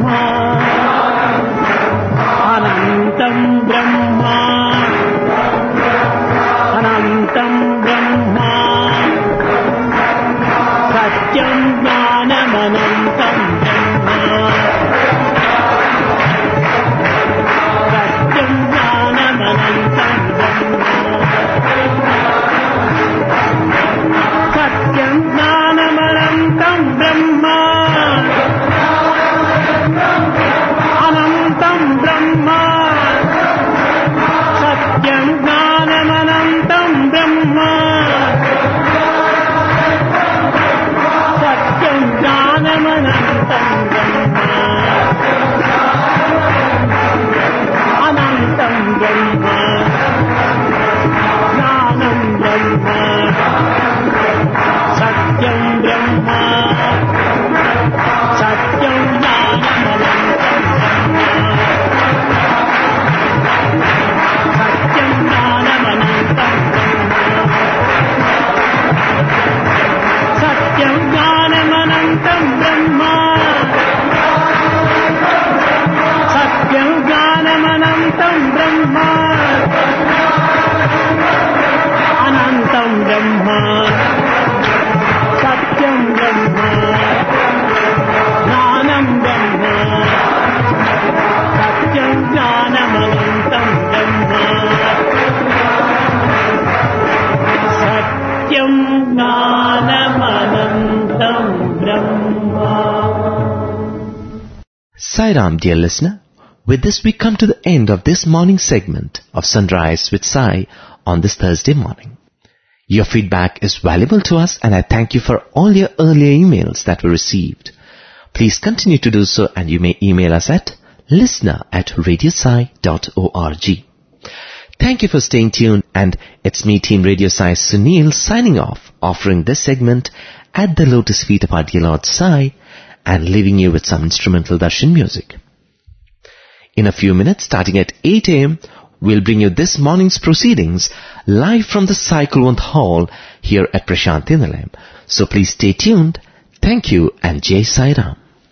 అనంతం బ్రహ్మ అనంతం బ్రహ్మ సత్యం జ్ఞానమనంతం బ్రహ్మ Sai Ram, dear listener. With this we come to the end of this morning segment of Sunrise with Sai on this Thursday morning. Your feedback is valuable to us and I thank you for all your earlier emails that were received. Please continue to do so and you may email us at listener@radiosai.org. Thank you for staying tuned and it's me, Team Radio Sai Sunil, signing off, offering this segment at the lotus feet of our dear Lord Sai and leaving you with some instrumental darshan music. In a few minutes, starting at 8 a.m., we'll bring you this morning's proceedings live from the Sai Kulwant Hall here at Prasanthi Nilayam. So please stay tuned. Thank you and Jai Sai Ram.